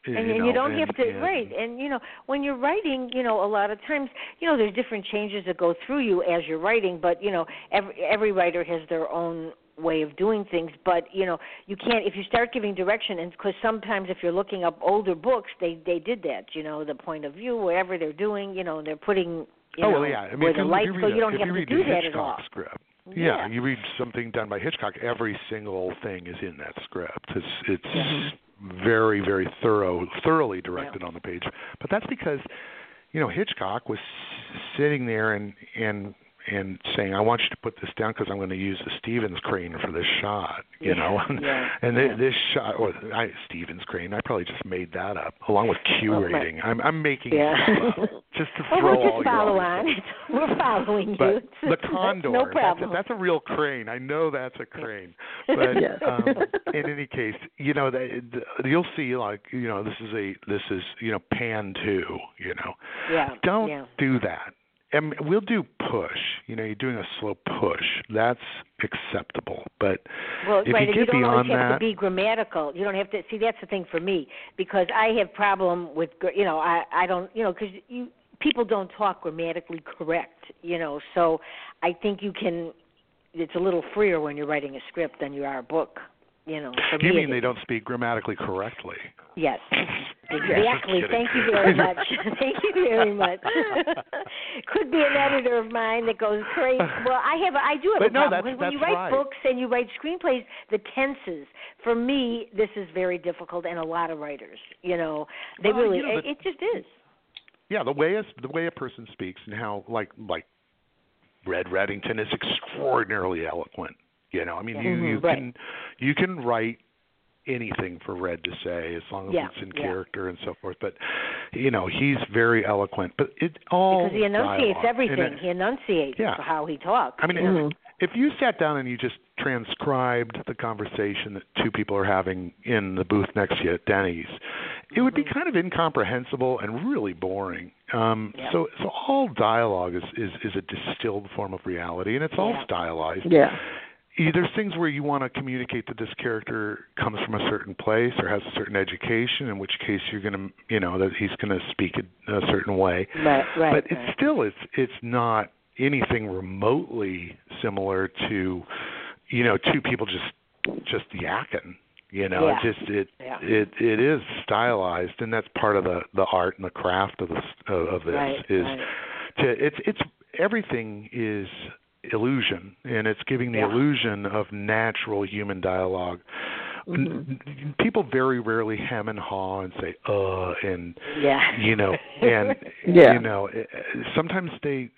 And you don't have to, right. And, when you're writing, a lot of times, there's different changes that go through you as you're writing, but, every writer has their own way of doing things, but, you can't, if you start giving direction, and because sometimes if you're looking up older books, they did that, the point of view, whatever they're doing, they're putting, where the lights go, you don't have to do that at all. Script. Yeah, you read something done by Hitchcock, every single thing is in that script. It's very, very thoroughly directed on the page. But that's because, Hitchcock was sitting there and saying, I want you to put this down because I'm going to use the Stevens crane for this shot, and this shot, Stevens crane, I probably just made that up, along with Q rating. I'm making stuff up just to throw we'll all just follow on. We're following but you. The Condor, no problem. That's a real crane. I know that's a crane. But in any case, you'll see, this is pan 2, Don't do that. And we'll do push. You're doing a slow push. That's acceptable. But if you get beyond that, you don't have to be grammatical. You don't have to. See, that's the thing for me, because I have problem with, I don't, because people don't talk grammatically correct, So I think you can. It's a little freer when you're writing a script than you are a book. For you mean they don't speak grammatically correctly? Yes, exactly. Thank you very much. Thank you very much. Could be an editor of mine that goes crazy. Well, I do have a problem. When you write books and you write screenplays, the tenses, for me, this is very difficult, and a lot of writers, they really, it just is. Yeah, the way a person speaks and how, like Red Reddington is extraordinarily eloquent. You can write anything for Red to say as long as it's in character and so forth. But he's very eloquent. But it all because he enunciates dialogue. everything. He enunciates how he talks. I mean, if you sat down and you just transcribed the conversation that two people are having in the booth next to you at Denny's, it would be kind of incomprehensible and really boring. So all dialogue is a distilled form of reality, and it's all stylized. Yeah. There's things where you want to communicate that this character comes from a certain place or has a certain education, in which case you're going to, that he's going to speak a certain way. Right. But it's not anything remotely similar to, two people just yakking. It is stylized, and that's part of the art and the craft of this. Everything is illusion, and it's giving the illusion of natural human dialogue. People very rarely hem and haw and say and sometimes they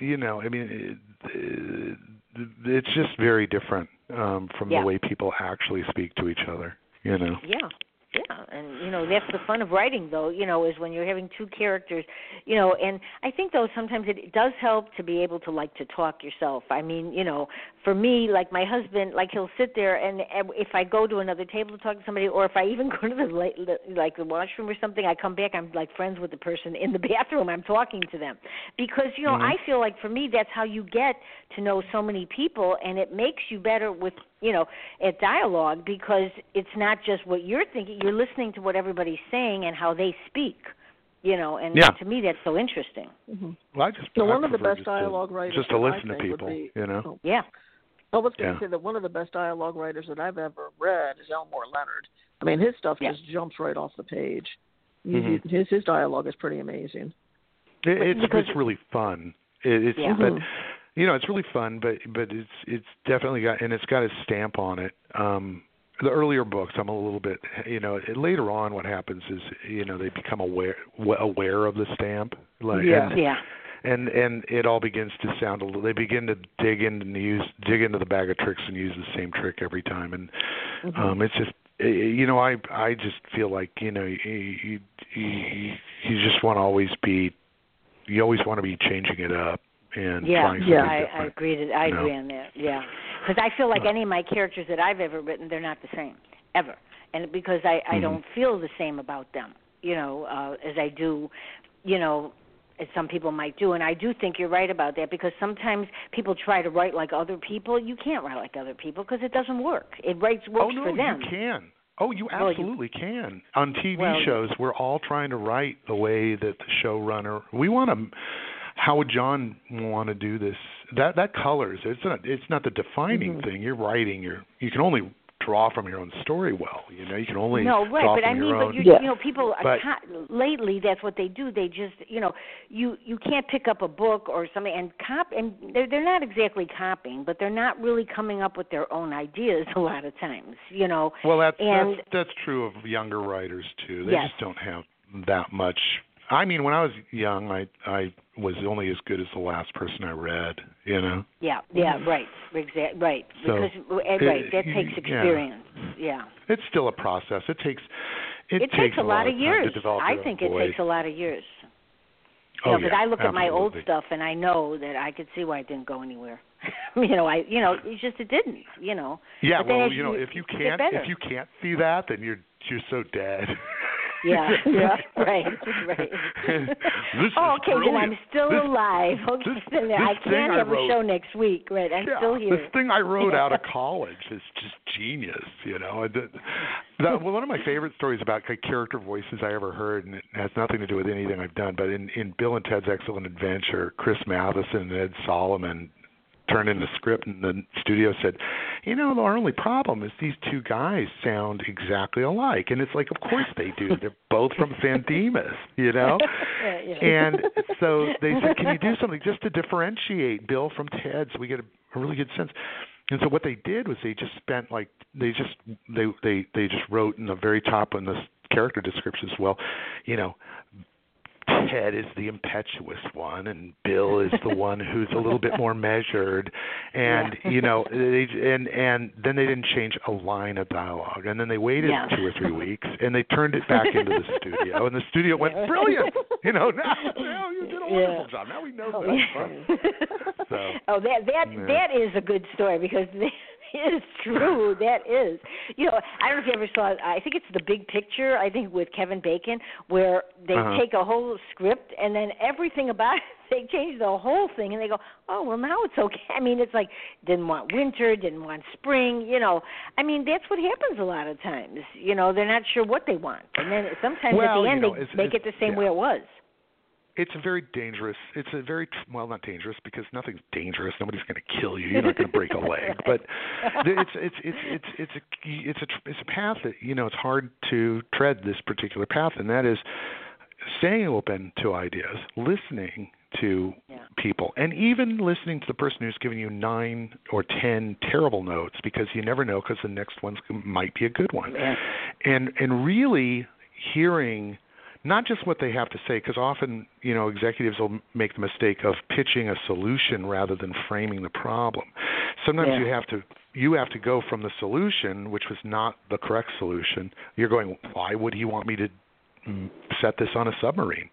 it's just very different from the way people actually speak to each other. Yeah, and that's the fun of writing, though. Is when you're having two characters. And I think though sometimes it does help to be able to to talk yourself. I mean, for me, like my husband, he'll sit there, and if I go to another table to talk to somebody, or if I even go to the washroom or something, I come back, I'm friends with the person in the bathroom. I'm talking to them because I feel like for me that's how you get to know so many people, and it makes you better with at dialogue, because it's not just what you're thinking. You're listening to what everybody's saying and how they speak. And to me that's so interesting. Well, one of the best dialogue writers just to listen to people. I was going to say that one of the best dialogue writers that I've ever read is Elmore Leonard. I mean, his stuff just jumps right off the page. His dialogue is pretty amazing. It's really fun. But it's really fun, but it's definitely got a stamp on it. The earlier books, I'm a little bit, later on what happens is, they become aware of the stamp. And it all begins to sound they begin to dig into the bag of tricks and use the same trick every time. And it's just, I just feel like, you just want to always be changing it up. And trying something different. I agree. I agree on that. Yeah, because I feel like any of my characters that I've ever written, they're not the same ever, and because I don't feel the same about them, as I do, as some people might do, and I do think you're right about that, because sometimes people try to write like other people. You can't write like other people because it doesn't work. It works for them. You can. Oh, you absolutely can. On TV shows, we're all trying to write the way that the showrunner. We want to. How would John want to do this? That colors. It's not the defining thing. You're writing. You can only draw from your own story well. You can only draw from your own. But people lately that's what they do. They just you can't pick up a book or something and they're not exactly copying, but they're not really coming up with their own ideas a lot of times. Well, that's true of younger writers too. They just don't have that much. I mean, when I was young, I was only as good as the last person I read. Yeah, right, exactly, right. So that takes experience. Yeah. It's still a process. It takes a lot of years. To develop I think it takes a lot of years. Because I look at my old stuff and I know that I could see why it didn't go anywhere. It didn't. Yeah, if you can't see that, then you're so dead. Yeah, right. Okay, then I'm still alive. Okay, I can't have a show next week, right? I'm still here. This thing I wrote out of college is just genius, One of my favorite stories about character voices I ever heard, and it has nothing to do with anything I've done, but in Bill and Ted's Excellent Adventure, Chris Matheson and Ed Solomon turned in the script, and the studio said, our only problem is these two guys sound exactly alike. And it's like, of course they do. They're both from San Dimas, And so they said, can you do something just to differentiate Bill from Ted so we get a really good sense? And so what they did was they just spent they just wrote in the very top in the character descriptions, Ted is the impetuous one, and Bill is the one who's a little bit more measured, and and then they didn't change a line of dialogue, and then they waited 2 or 3 weeks, and they turned it back into the studio, and the studio went, brilliant, now you did a wonderful job. Now we know that. That is a good story because. It is true. That is. I don't know if you ever saw, I think it's The Big Picture, I think with Kevin Bacon, where they take a whole script and then everything about it, they change the whole thing and they go, oh, well, now it's okay. I mean, it's like didn't want winter, didn't want spring, I mean, that's what happens a lot of times. They're not sure what they want. And then sometimes at the end they make it the same way it was. It's a very dangerous. It's a very not dangerous because nothing's dangerous. Nobody's going to kill you. You're not going to break a leg. But it's a path that it's hard to tread this particular path, and that is staying open to ideas, listening to people, and even listening to the person who's giving you 9 or 10 terrible notes because you never know because the next one might be a good one, and really hearing. Not just what they have to say, because often, executives will make the mistake of pitching a solution rather than framing the problem. Sometimes you have to go from the solution, which was not the correct solution. You're going, why would he want me to set this on a submarine?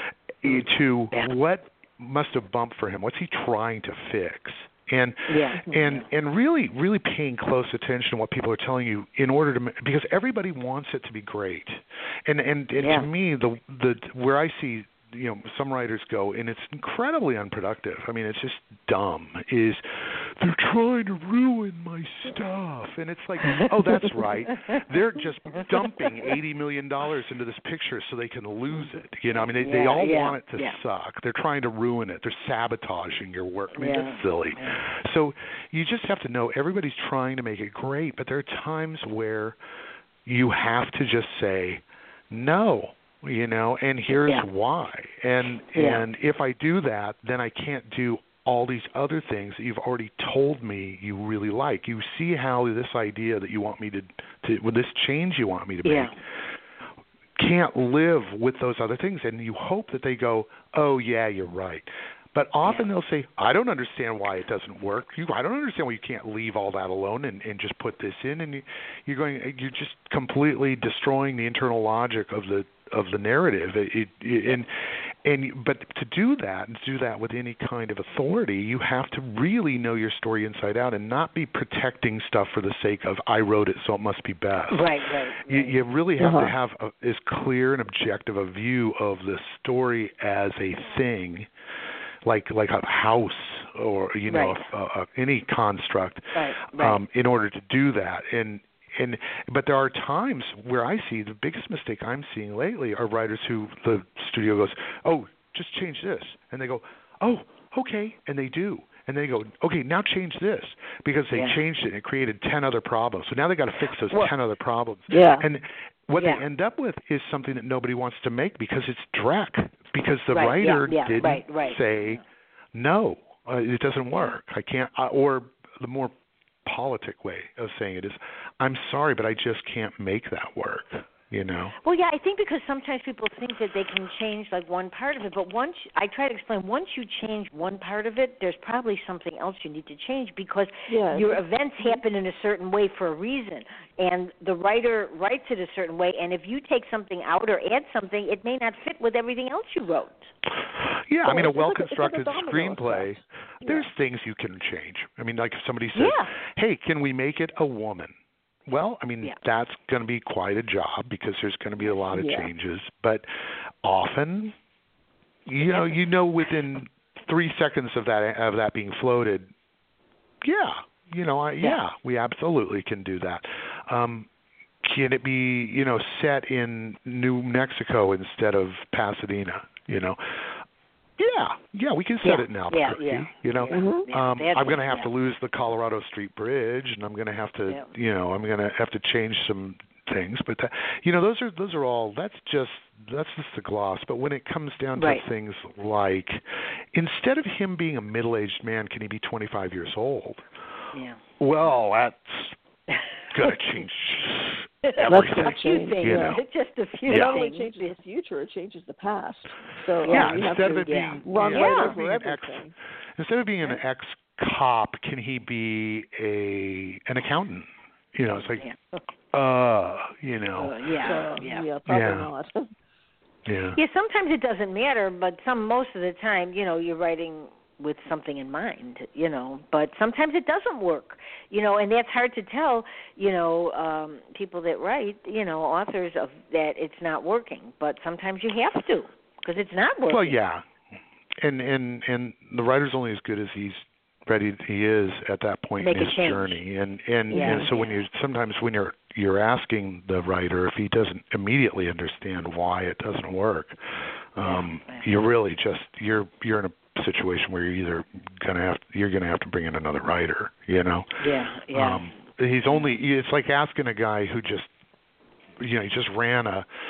To what must have bumped for him? What's he trying to fix? And really, really paying close attention to what people are telling you in order to, because everybody wants it to be great. And to me, the where I see some writers go, and it's incredibly unproductive. I mean, it's just dumb. Is they're trying to ruin my stuff, and it's like, oh, that's right. They're just dumping $80 million into this picture so they can lose it. I mean, they all want it to suck. They're trying to ruin it. They're sabotaging your work. I mean, that's silly. So you just have to know everybody's trying to make it great, but there are times where you have to just say no. And here's why. And if I do that, then I can't do all these other things that you've already told me you really like. You see how this idea that you want me to with this change you want me to make can't live with those other things, and you hope that they go, oh, yeah, you're right. But often they'll say, I don't understand why it doesn't work. I don't understand why you can't leave all that alone and just put this in. And you're just completely destroying the internal logic of the narrative. But to do that, and to do that with any kind of authority, you have to really know your story inside out and not be protecting stuff for the sake of I wrote it, so it must be best. Right. You really have to have as clear and objective a view of the story as a thing. Like a house or any construct, in order to do that, and but there are times where I see the biggest mistake I'm seeing lately are writers who the studio goes, oh, just change this, and they go, oh, okay, and they do. And they go, okay, now change this, because they changed it and it created 10 other problems. So now they got to fix those 10 other problems. Yeah. And what they end up with is something that nobody wants to make because it's dreck, because the writer didn't say, no, it doesn't work. I can't, or the more politic way of saying it is, I'm sorry, but I just can't make that work. You know. Well, yeah, I think because sometimes people think that they can change like one part of it, but I try to explain, once you change one part of it, there's probably something else you need to change, because your events happen in a certain way for a reason, and the writer writes it a certain way, and if you take something out or add something, it may not fit with everything else you wrote. Yeah, I mean, a well-constructed screenplay, there's things you can change. I mean, like if somebody says, hey, can we make it a woman? Well, I mean, that's going to be quite a job because there's going to be a lot of changes. But often, you know, within 3 seconds of that being floated, we absolutely can do that. Can it be, set in New Mexico instead of Pasadena? Yeah, we can set it in Albuquerque. I'm going to have to lose the Colorado Street Bridge, and I'm going to have to, I'm going to have to change some things. But that, those are all. That's just the gloss. But when it comes down to things like, instead of him being a middle-aged man, can he be 25 years old? Yeah. Well, that's going to change. Everything. A few things. Just a few things. It only changes the future. It changes the past. So instead of it being instead of being an ex-cop, can he be an accountant? It's like, probably not. Yeah, sometimes it doesn't matter, but most of the time, you're writing with something in mind, but sometimes it doesn't work, and that's hard to tell, people that write, authors of that it's not working, but sometimes you have to, because it's not working. Well, yeah, and the writer's only as good as he is at that point in his journey, and so when you're asking the writer if he doesn't immediately understand why it doesn't work, you're really just you're in a situation where you're gonna have to bring in another writer, it's like asking a guy who just he just ran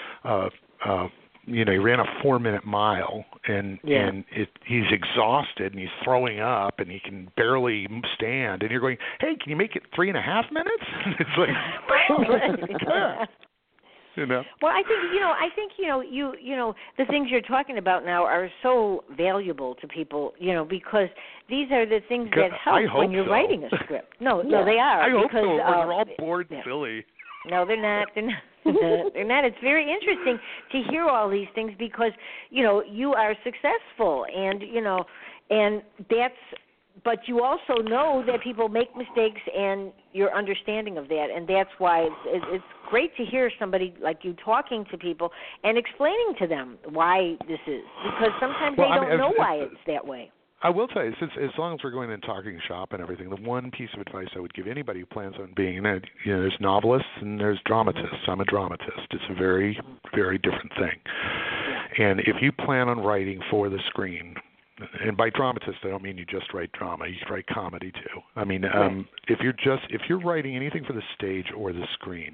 he ran a 4-minute mile and he's exhausted and he's throwing up and he can barely stand, and you're going, hey, can you make it 3.5 minutes? It's like Well, I think the things you're talking about now are so valuable to people, because these are the things that help when you're writing a script. No, they are. I hope so. Or they're all bored silly. No, they're not. They're not. It's very interesting to hear all these things because you are successful, and that's. But you also know that people make mistakes, and your understanding of that, and that's why it's great to hear somebody like you talking to people and explaining to them why this is, because sometimes they don't know why it's that way. I will tell you, since as long as we're going and talking shop and everything, the one piece of advice I would give anybody who plans on being, there's novelists and there's dramatists. I'm a dramatist. It's a very, very different thing. And if you plan on writing for the screen, and by dramatist I don't mean you just write drama, you can write comedy too. I mean, if you're writing anything for the stage or the screen,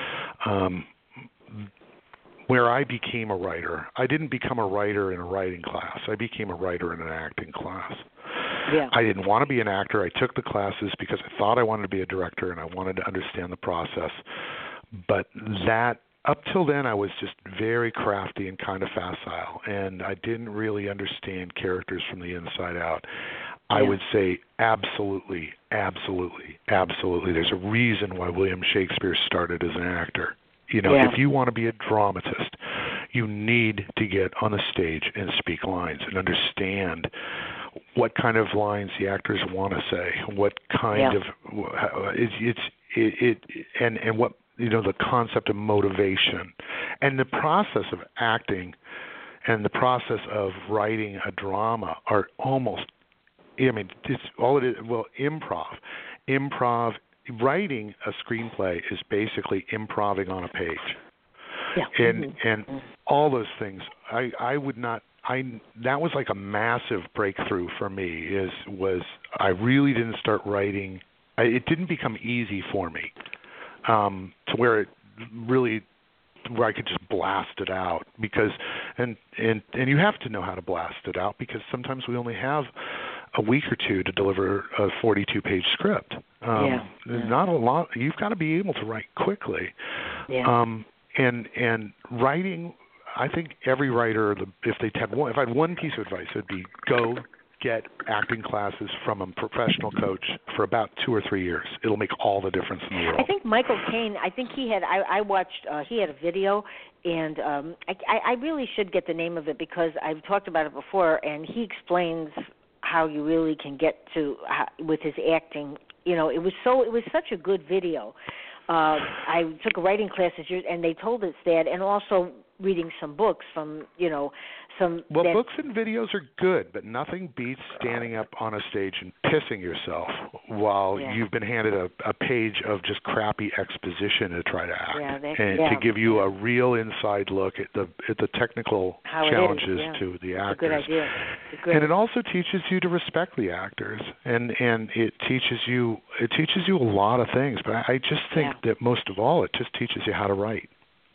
where I became a writer, I didn't become a writer in a writing class. I became a writer in an acting class. Yeah. I didn't want to be an actor. I took the classes because I thought I wanted to be a director and I wanted to understand the process. But up till then, I was just very crafty and kind of facile, and I didn't really understand characters from the inside out. I would say absolutely, absolutely, absolutely. There's a reason why William Shakespeare started as an actor. If you want to be a dramatist, you need to get on the stage and speak lines and understand what kind of lines the actors want to say, what kind of and what the concept of motivation, and the process of acting and the process of writing a drama are almost. I mean, it's all it is. Well, improv writing a screenplay is basically improvising on a page. Yeah. And all those things, I would not. That was like a massive breakthrough for me. I really didn't start writing. It didn't become easy for me to where I could just blast it out, because and you have to know how to blast it out, because sometimes we only have a week or two to deliver a 42-page script. Not a lot. You've got to be able to write quickly. Yeah. And writing, I think every writer, if I had one piece of advice, it would be go get acting classes from a professional coach for about 2 or 3 years. It'll make all the difference in the world. I think Michael Caine, I watched, he had a video, and I really should get the name of it, because I've talked about it before, and he explains how you really can get to, with his acting. You know, it was such a good video. I took a writing class this year, and they told us that, and also reading some books from, books and videos are good, but nothing beats standing up on a stage and pissing yourself while you've been handed a page of just crappy exposition to try to act, to give you a real inside look at the technical challenges to the actors. It's a good idea. And it also teaches you to respect the actors, and it teaches you a lot of things. But I just think that most of all, it just teaches you how to write.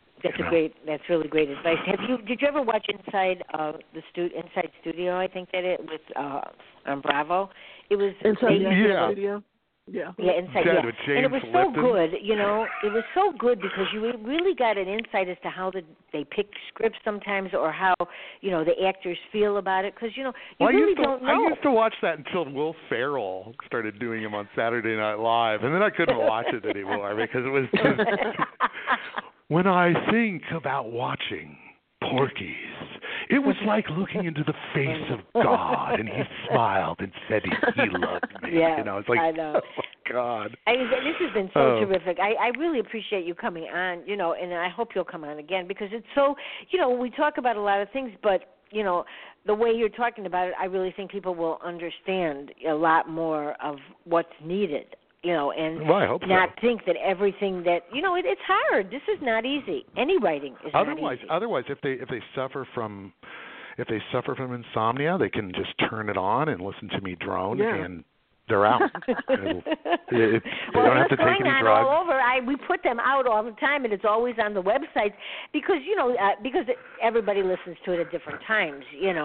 That's really great advice. Did you ever watch Inside Inside Studio? I think that it with on Bravo. It was Inside Studio. Yeah. Yeah, Inside. Yeah. And it was so good. It was so good because you really got an insight as to how they pick scripts sometimes, or how the actors feel about it. Because you don't know. I used to watch that until Will Ferrell started doing him on Saturday Night Live, and then I couldn't watch it anymore because it was just. When I think about watching Porky's, it was like looking into the face of God, and he smiled and said he loved me. Yeah, it's like, I know. Oh, God. This has been so terrific. I really appreciate you coming on, and I hope you'll come on again, because it's so, we talk about a lot of things, but, the way you're talking about it, I really think people will understand a lot more of what's needed. I hope not so. think that everything that it's hard. This is not easy. Any writing is not easy. Otherwise, if they suffer from insomnia, they can just turn it on and listen to me drone, and they're out. They don't have to take any drugs. All over. We put them out all the time, and it's always on the websites because because everybody listens to it at different times,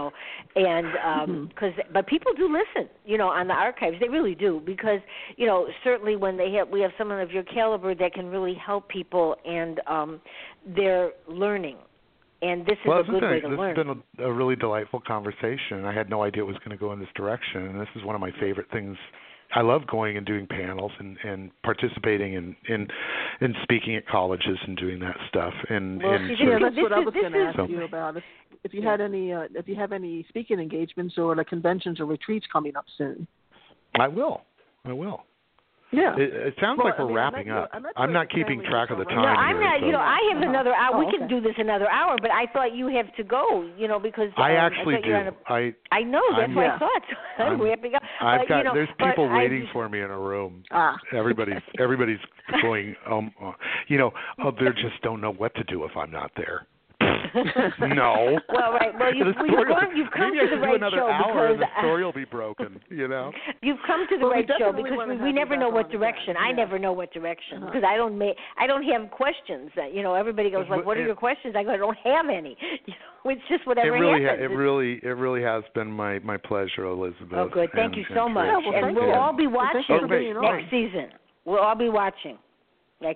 and but people do listen, on the archives. They really do, because certainly when we have someone of your caliber that can really help people, and they're learning. And this is a good way to learn. This has been a really delightful conversation. I had no idea it was going to go in this direction, and this is one of my favorite things. I love going and doing panels and participating in speaking at colleges and doing that stuff. That's what I was going to ask you about. If you had have any speaking engagements or conventions or retreats coming up soon. I will. Yeah. It sounds like we're wrapping up. I'm not keeping track of the time. No, I'm not. I have another hour. We can do this another hour, but I thought you have to go. Because I actually do. I know. That's what I thought. I'm wrapping up. There's people waiting for me in a room. Everybody's going. They just don't know what to do if I'm not there. No. Well, right. Well, you've come to the right show, because the story will be broken. You've come to the right show, because we never know what direction. I never know what direction, because I don't have questions. Everybody goes like, "What are your questions?" I go, "I don't have any." It's just whatever happens. It really has been my pleasure, Elizabeth. Oh, good. Thank you so much. And we'll all be watching next season. We'll all be watching. I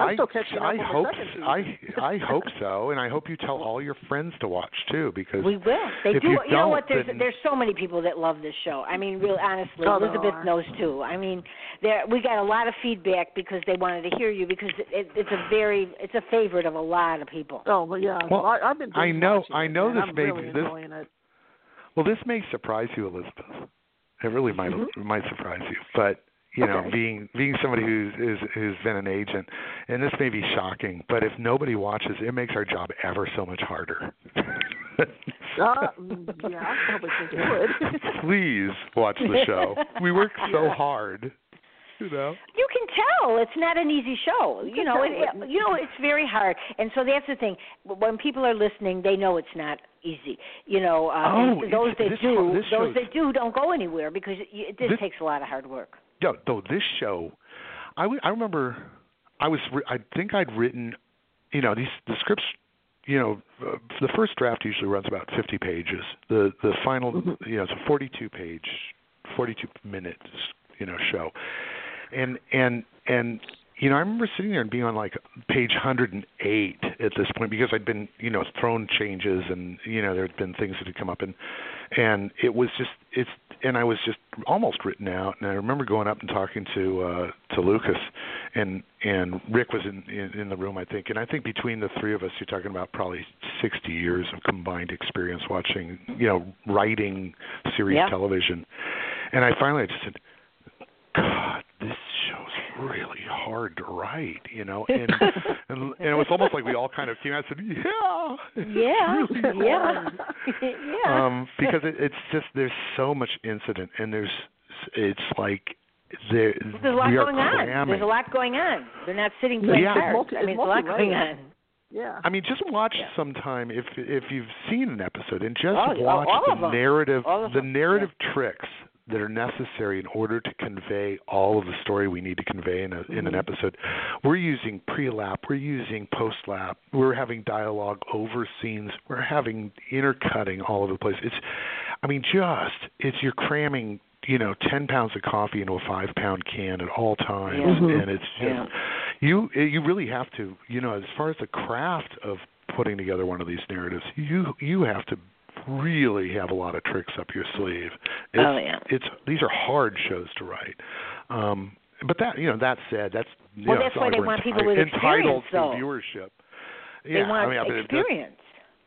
hope so, and I hope you tell all your friends to watch too, because we will. They do. You know what? There's so many people that love this show. I mean, real honestly, Elizabeth knows too. I mean, we got a lot of feedback because they wanted to hear you, because it's a favorite of a lot of people. Oh, well, yeah. Well, I've been. I know this may really enjoying it. Well, this may surprise you, Elizabeth. It really might surprise you, but. Being somebody who's been an agent, and this may be shocking, but if nobody watches, it makes our job ever so much harder. Yeah, I probably think it would. Please watch the show. We work so hard. You know, you can tell it's not an easy show. It's very hard, and so that's the thing. When people are listening, they know it's not easy. Those that do don't go anywhere because this takes a lot of hard work. Yeah, though this show, I remember, I think I'd written, the scripts. The first draft usually runs about 50 pages. The final, it's a 42-minute, show. And I remember sitting there and being on like page 108 at this point because I'd been, thrown changes and, there had been things that had come up and it was just, and I was just almost written out. And I remember going up and talking to Lucas and Rick was in the room, I think. And I think between the three of us, you're talking about probably 60 years of combined experience watching, writing series television. And I finally just said, God, this show's really hard to write, and it was almost like we all kind of came out and said, because it's just there's so much incident and it's like there's a lot going on. There's a lot going on. They're not sitting playing cards. There's a lot going on. Yeah. I mean, just watch sometime if you've seen an episode and just watch the narrative tricks that are necessary in order to convey all of the story we need to convey in an episode. We're using pre-lap, we're using post-lap, we're having dialogue over scenes, we're having intercutting all over the place. You're cramming, 10 pounds of coffee into a 5-pound can at all times, and it's just you really have to, as far as the craft of putting together one of these narratives, you have to really have a lot of tricks up your sleeve. These are hard shows to write. But that that said, that's that's why they want people with experience, entitled to viewership. They want experience.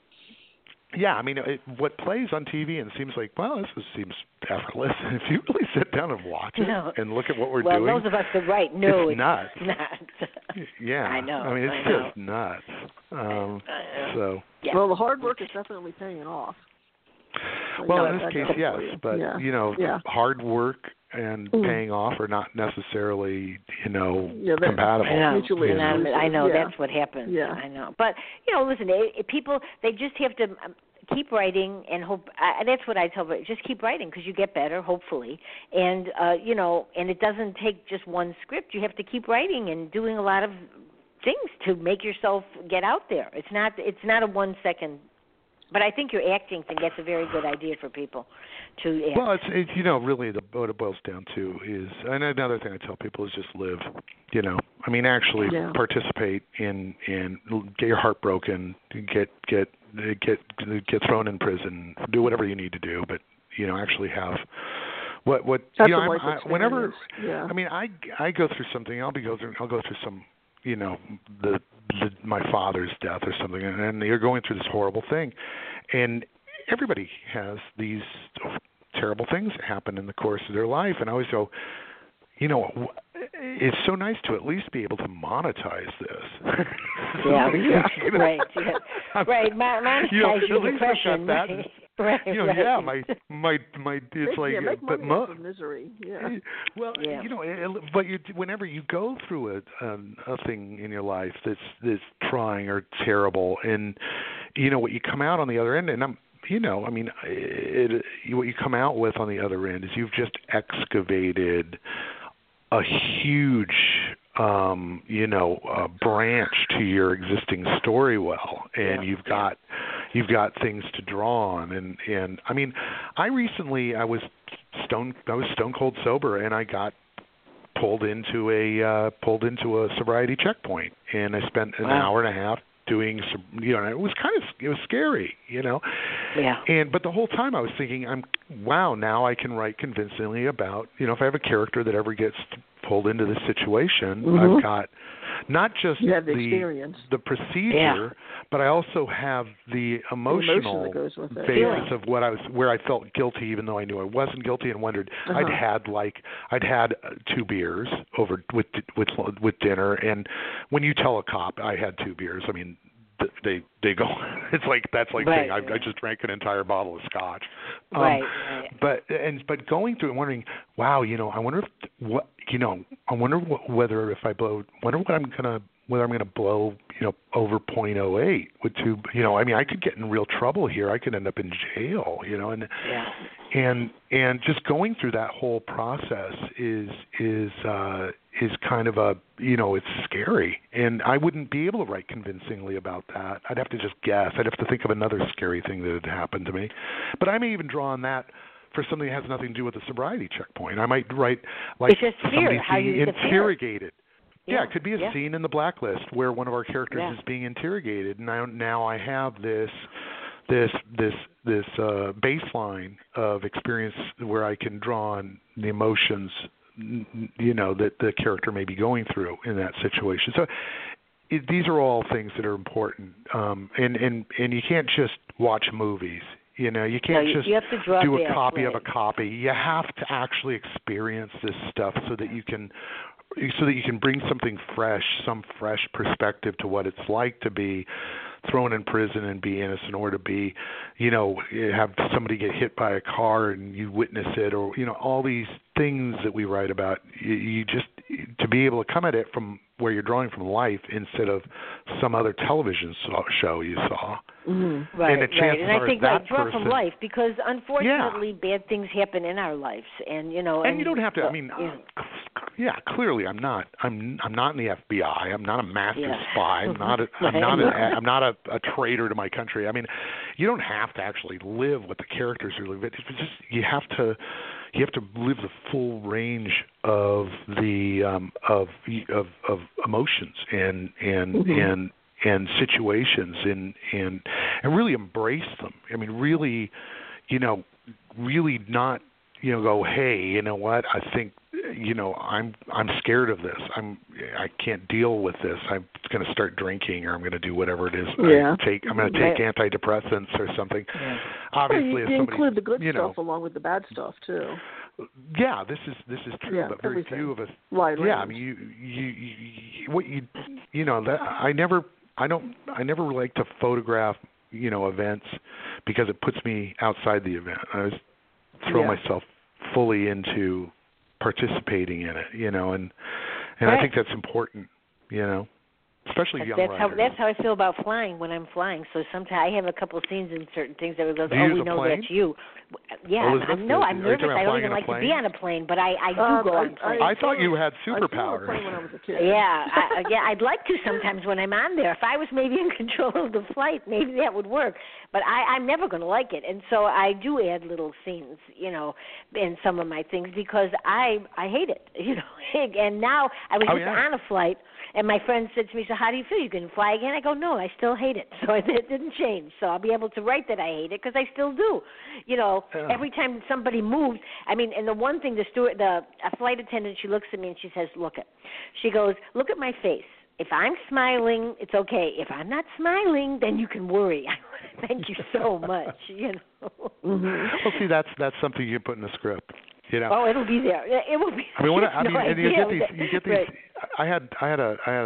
What plays on TV and seems like, well, this seems effortless. If you really sit down and watch it and look at what we're doing, those of us that write know it's nuts. Not. Yeah, I know. It's just nuts. Well, the hard work is definitely paying off. Well, in this case, yes, but hard work and paying off are not necessarily, compatible. I know that's what happens. Yeah. I know, but listen, people they just have to keep writing and hope. That's what I tell them. Just keep writing because you get better, hopefully, and and it doesn't take just one script. You have to keep writing and doing a lot of things to make yourself get out there. It's not a 1 second. But I think your acting thing, that's a very good idea for people to act. Well, it's really what it boils down to is, and another thing I tell people is just live, actually participate in get your heart broken, get thrown in prison, do whatever you need to do, but, actually have what whenever, I go through something, I'll go through some, my father's death or something, and you're going through this horrible thing, and everybody has these terrible things that happen in the course of their life, and I always go, it's so nice to at least be able to monetize this. Right. Monetize your depression. Right. My it's like but from misery. Yeah. Well, but whenever you go through a thing in your life that's trying or terrible, and what you come out on the other end, and what you come out with on the other end is you've just excavated a huge branch to your existing story well, and you've got things to draw on, and I was stone cold sober, and I got pulled into a sobriety checkpoint, and I spent an hour and a half doing some, it was scary, but the whole time I was thinking, now I can write convincingly about, if I have a character that ever gets pulled into this situation, I've got not just the procedure, but I also have the emotional basis of where I felt guilty, even though I knew I wasn't guilty, and wondered. I'd had 2 beers over with dinner, and when you tell a cop I had 2 beers, they go. It's like that's like saying I just drank an entire bottle of scotch. Right. But going through and wondering, wow, I wonder whether if I blow, whether I'm gonna blow, over .08 with two. I mean, I could get in real trouble here. I could end up in jail. And just going through that whole process is kind of a, it's scary. And I wouldn't be able to write convincingly about that. I'd have to just guess. I'd have to think of another scary thing that had happened to me. But I may even draw on that for something that has nothing to do with the sobriety checkpoint. I might write like somebody's being interrogated. Yeah, it could be a scene in the Blacklist where one of our characters is being interrogated, and now I have this baseline of experience where I can draw on the emotions, that the character may be going through in that situation. So these are all things that are important, and you can't just watch movies. You can't just you have to draw do a copy of a copy. You have to actually experience this stuff so that you can bring something fresh, some fresh perspective to what it's like to be thrown in prison and be innocent, or to be, have somebody get hit by a car and you witness it, or, all these things that we write about. You just, to be able to come at it from where you're drawing from life instead of some other television show you saw. Mm-hmm. Right, and I think draw from life, because unfortunately bad things happen in our lives, and you don't have to. Clearly I'm not in the FBI. I'm not a master spy. I'm not a traitor to my country. I mean, you don't have to actually live what the characters are living. It's just you have to live the full range of the of emotions and situations and really embrace them. I mean, really, really not, go, hey, you know what? I think, I'm scared of this. I can't deal with this. I'm going to start drinking, or I'm going to do whatever it is. I'm going to take antidepressants or something. Yeah. Obviously, you include the good stuff along with the bad stuff too. Yeah, this is true, but very few of us. I mean, I never like to photograph, events, because it puts me outside the event. I always throw myself fully into participating in it, and I think that's important, especially young writers. That's how I feel about flying when I'm flying. So sometimes I have a couple of scenes in certain things that goes, we know that's you. Yeah, I'm nervous. I don't even like to be on a plane, but I do go on planes. I thought you had superpowers. I flew a plane when I was a kid. Yeah, I'd like to sometimes when I'm on there. If I was maybe in control of the flight, maybe that would work. But I'm never going to like it, and so I do add little scenes, in some of my things, because I hate it, And now I was just on a flight, and my friend said to me, "So how do you feel? You can fly again?" I go, "No, I still hate it." So it didn't change. So I'll be able to write that I hate it, because I still do. Every time somebody moves, and the one thing a flight attendant, she looks at me and she says, she goes, "Look at my face. If I'm smiling, it's okay. If I'm not smiling, then you can worry." Thank you so much. Mm-hmm. Well, see, that's something you put in the script. Oh, it'll be there. It will be. You get these. Right. I had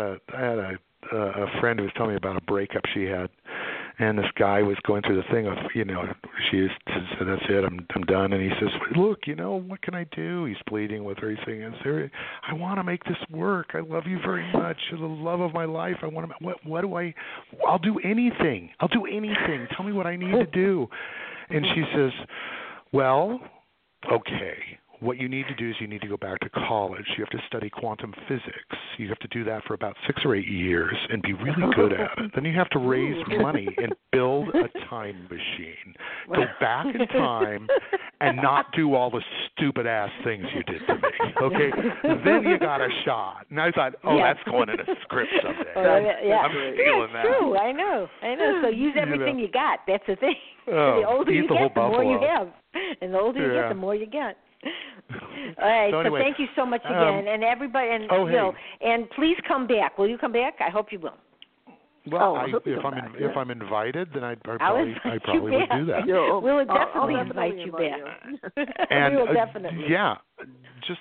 a friend who was telling me about a breakup she had, and this guy was going through the thing of, she said, "That's it, I'm done." And he says, "Look, what can I do?" He's pleading with her. He's saying, "I want to make this work. I love you very much. You're the love of my life. I want to. What do I? I'll do anything. I'll do anything. Tell me what I need to do." And she says, "Well, okay. What you need to do is you need to go back to college. You have to study quantum physics. You have to do that for about 6 or 8 years and be really good at it. Then you have to raise money and build a time machine. Go back in time and not do all the stupid-ass things you did to me. Okay? Then you got a shot." And I thought, that's going in a script someday. I'm feeling that. It's true. I know. So use everything you got. That's the thing. The older you get, the more you have. And the older you get, the more you get. All right, so thank you so much again, and everybody, and and please come back. Will you come back? I hope you will. Well, if I'm invited, then I probably would do that. We'll definitely invite you back. And we will definitely. Just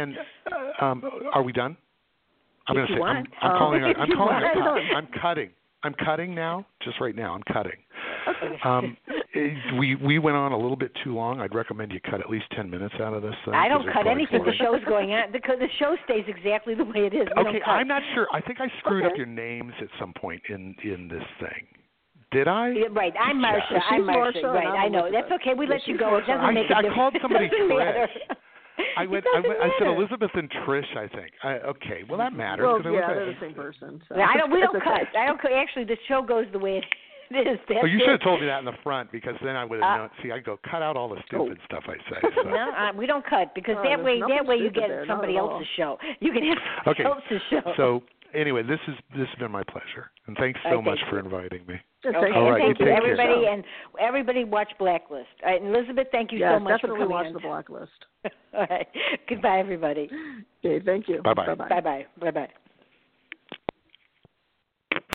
are we done? I'm going to say I'm calling. I'm cutting. I'm cutting now. Just right now, I'm cutting. Okay. We went on a little bit too long. I'd recommend you cut at least 10 minutes out of this thing. I don't cut anything. The show's going on because the show stays exactly the way it is. Okay, I'm not sure. I think I screwed up your names at some point in this thing. Did I? Yeah, right. I'm Marsha. Yeah. I'm Marsha. Right. I know. That's okay. We let you go. It doesn't make a difference. I called somebody Trish. I said Elizabeth and Trish, I think. Okay, well that matters. Well, yeah, they're the same person. So. Yeah, we don't cut. I don't. Actually, the show goes the way it is. Well, you should have told me that in the front because then I would have known. See, I go cut out all the stupid stuff I say. So. No, we don't cut because that way you get somebody else's show. You can have somebody else's show. So anyway, this has been my pleasure, and thanks so much for inviting me. Okay. All right, thank you, everybody, and everybody watch Blacklist. All right, and Elizabeth, thank you so much for coming. Definitely watch the Blacklist. All right, goodbye, everybody. Okay, thank you. Bye bye. Bye bye. Bye bye.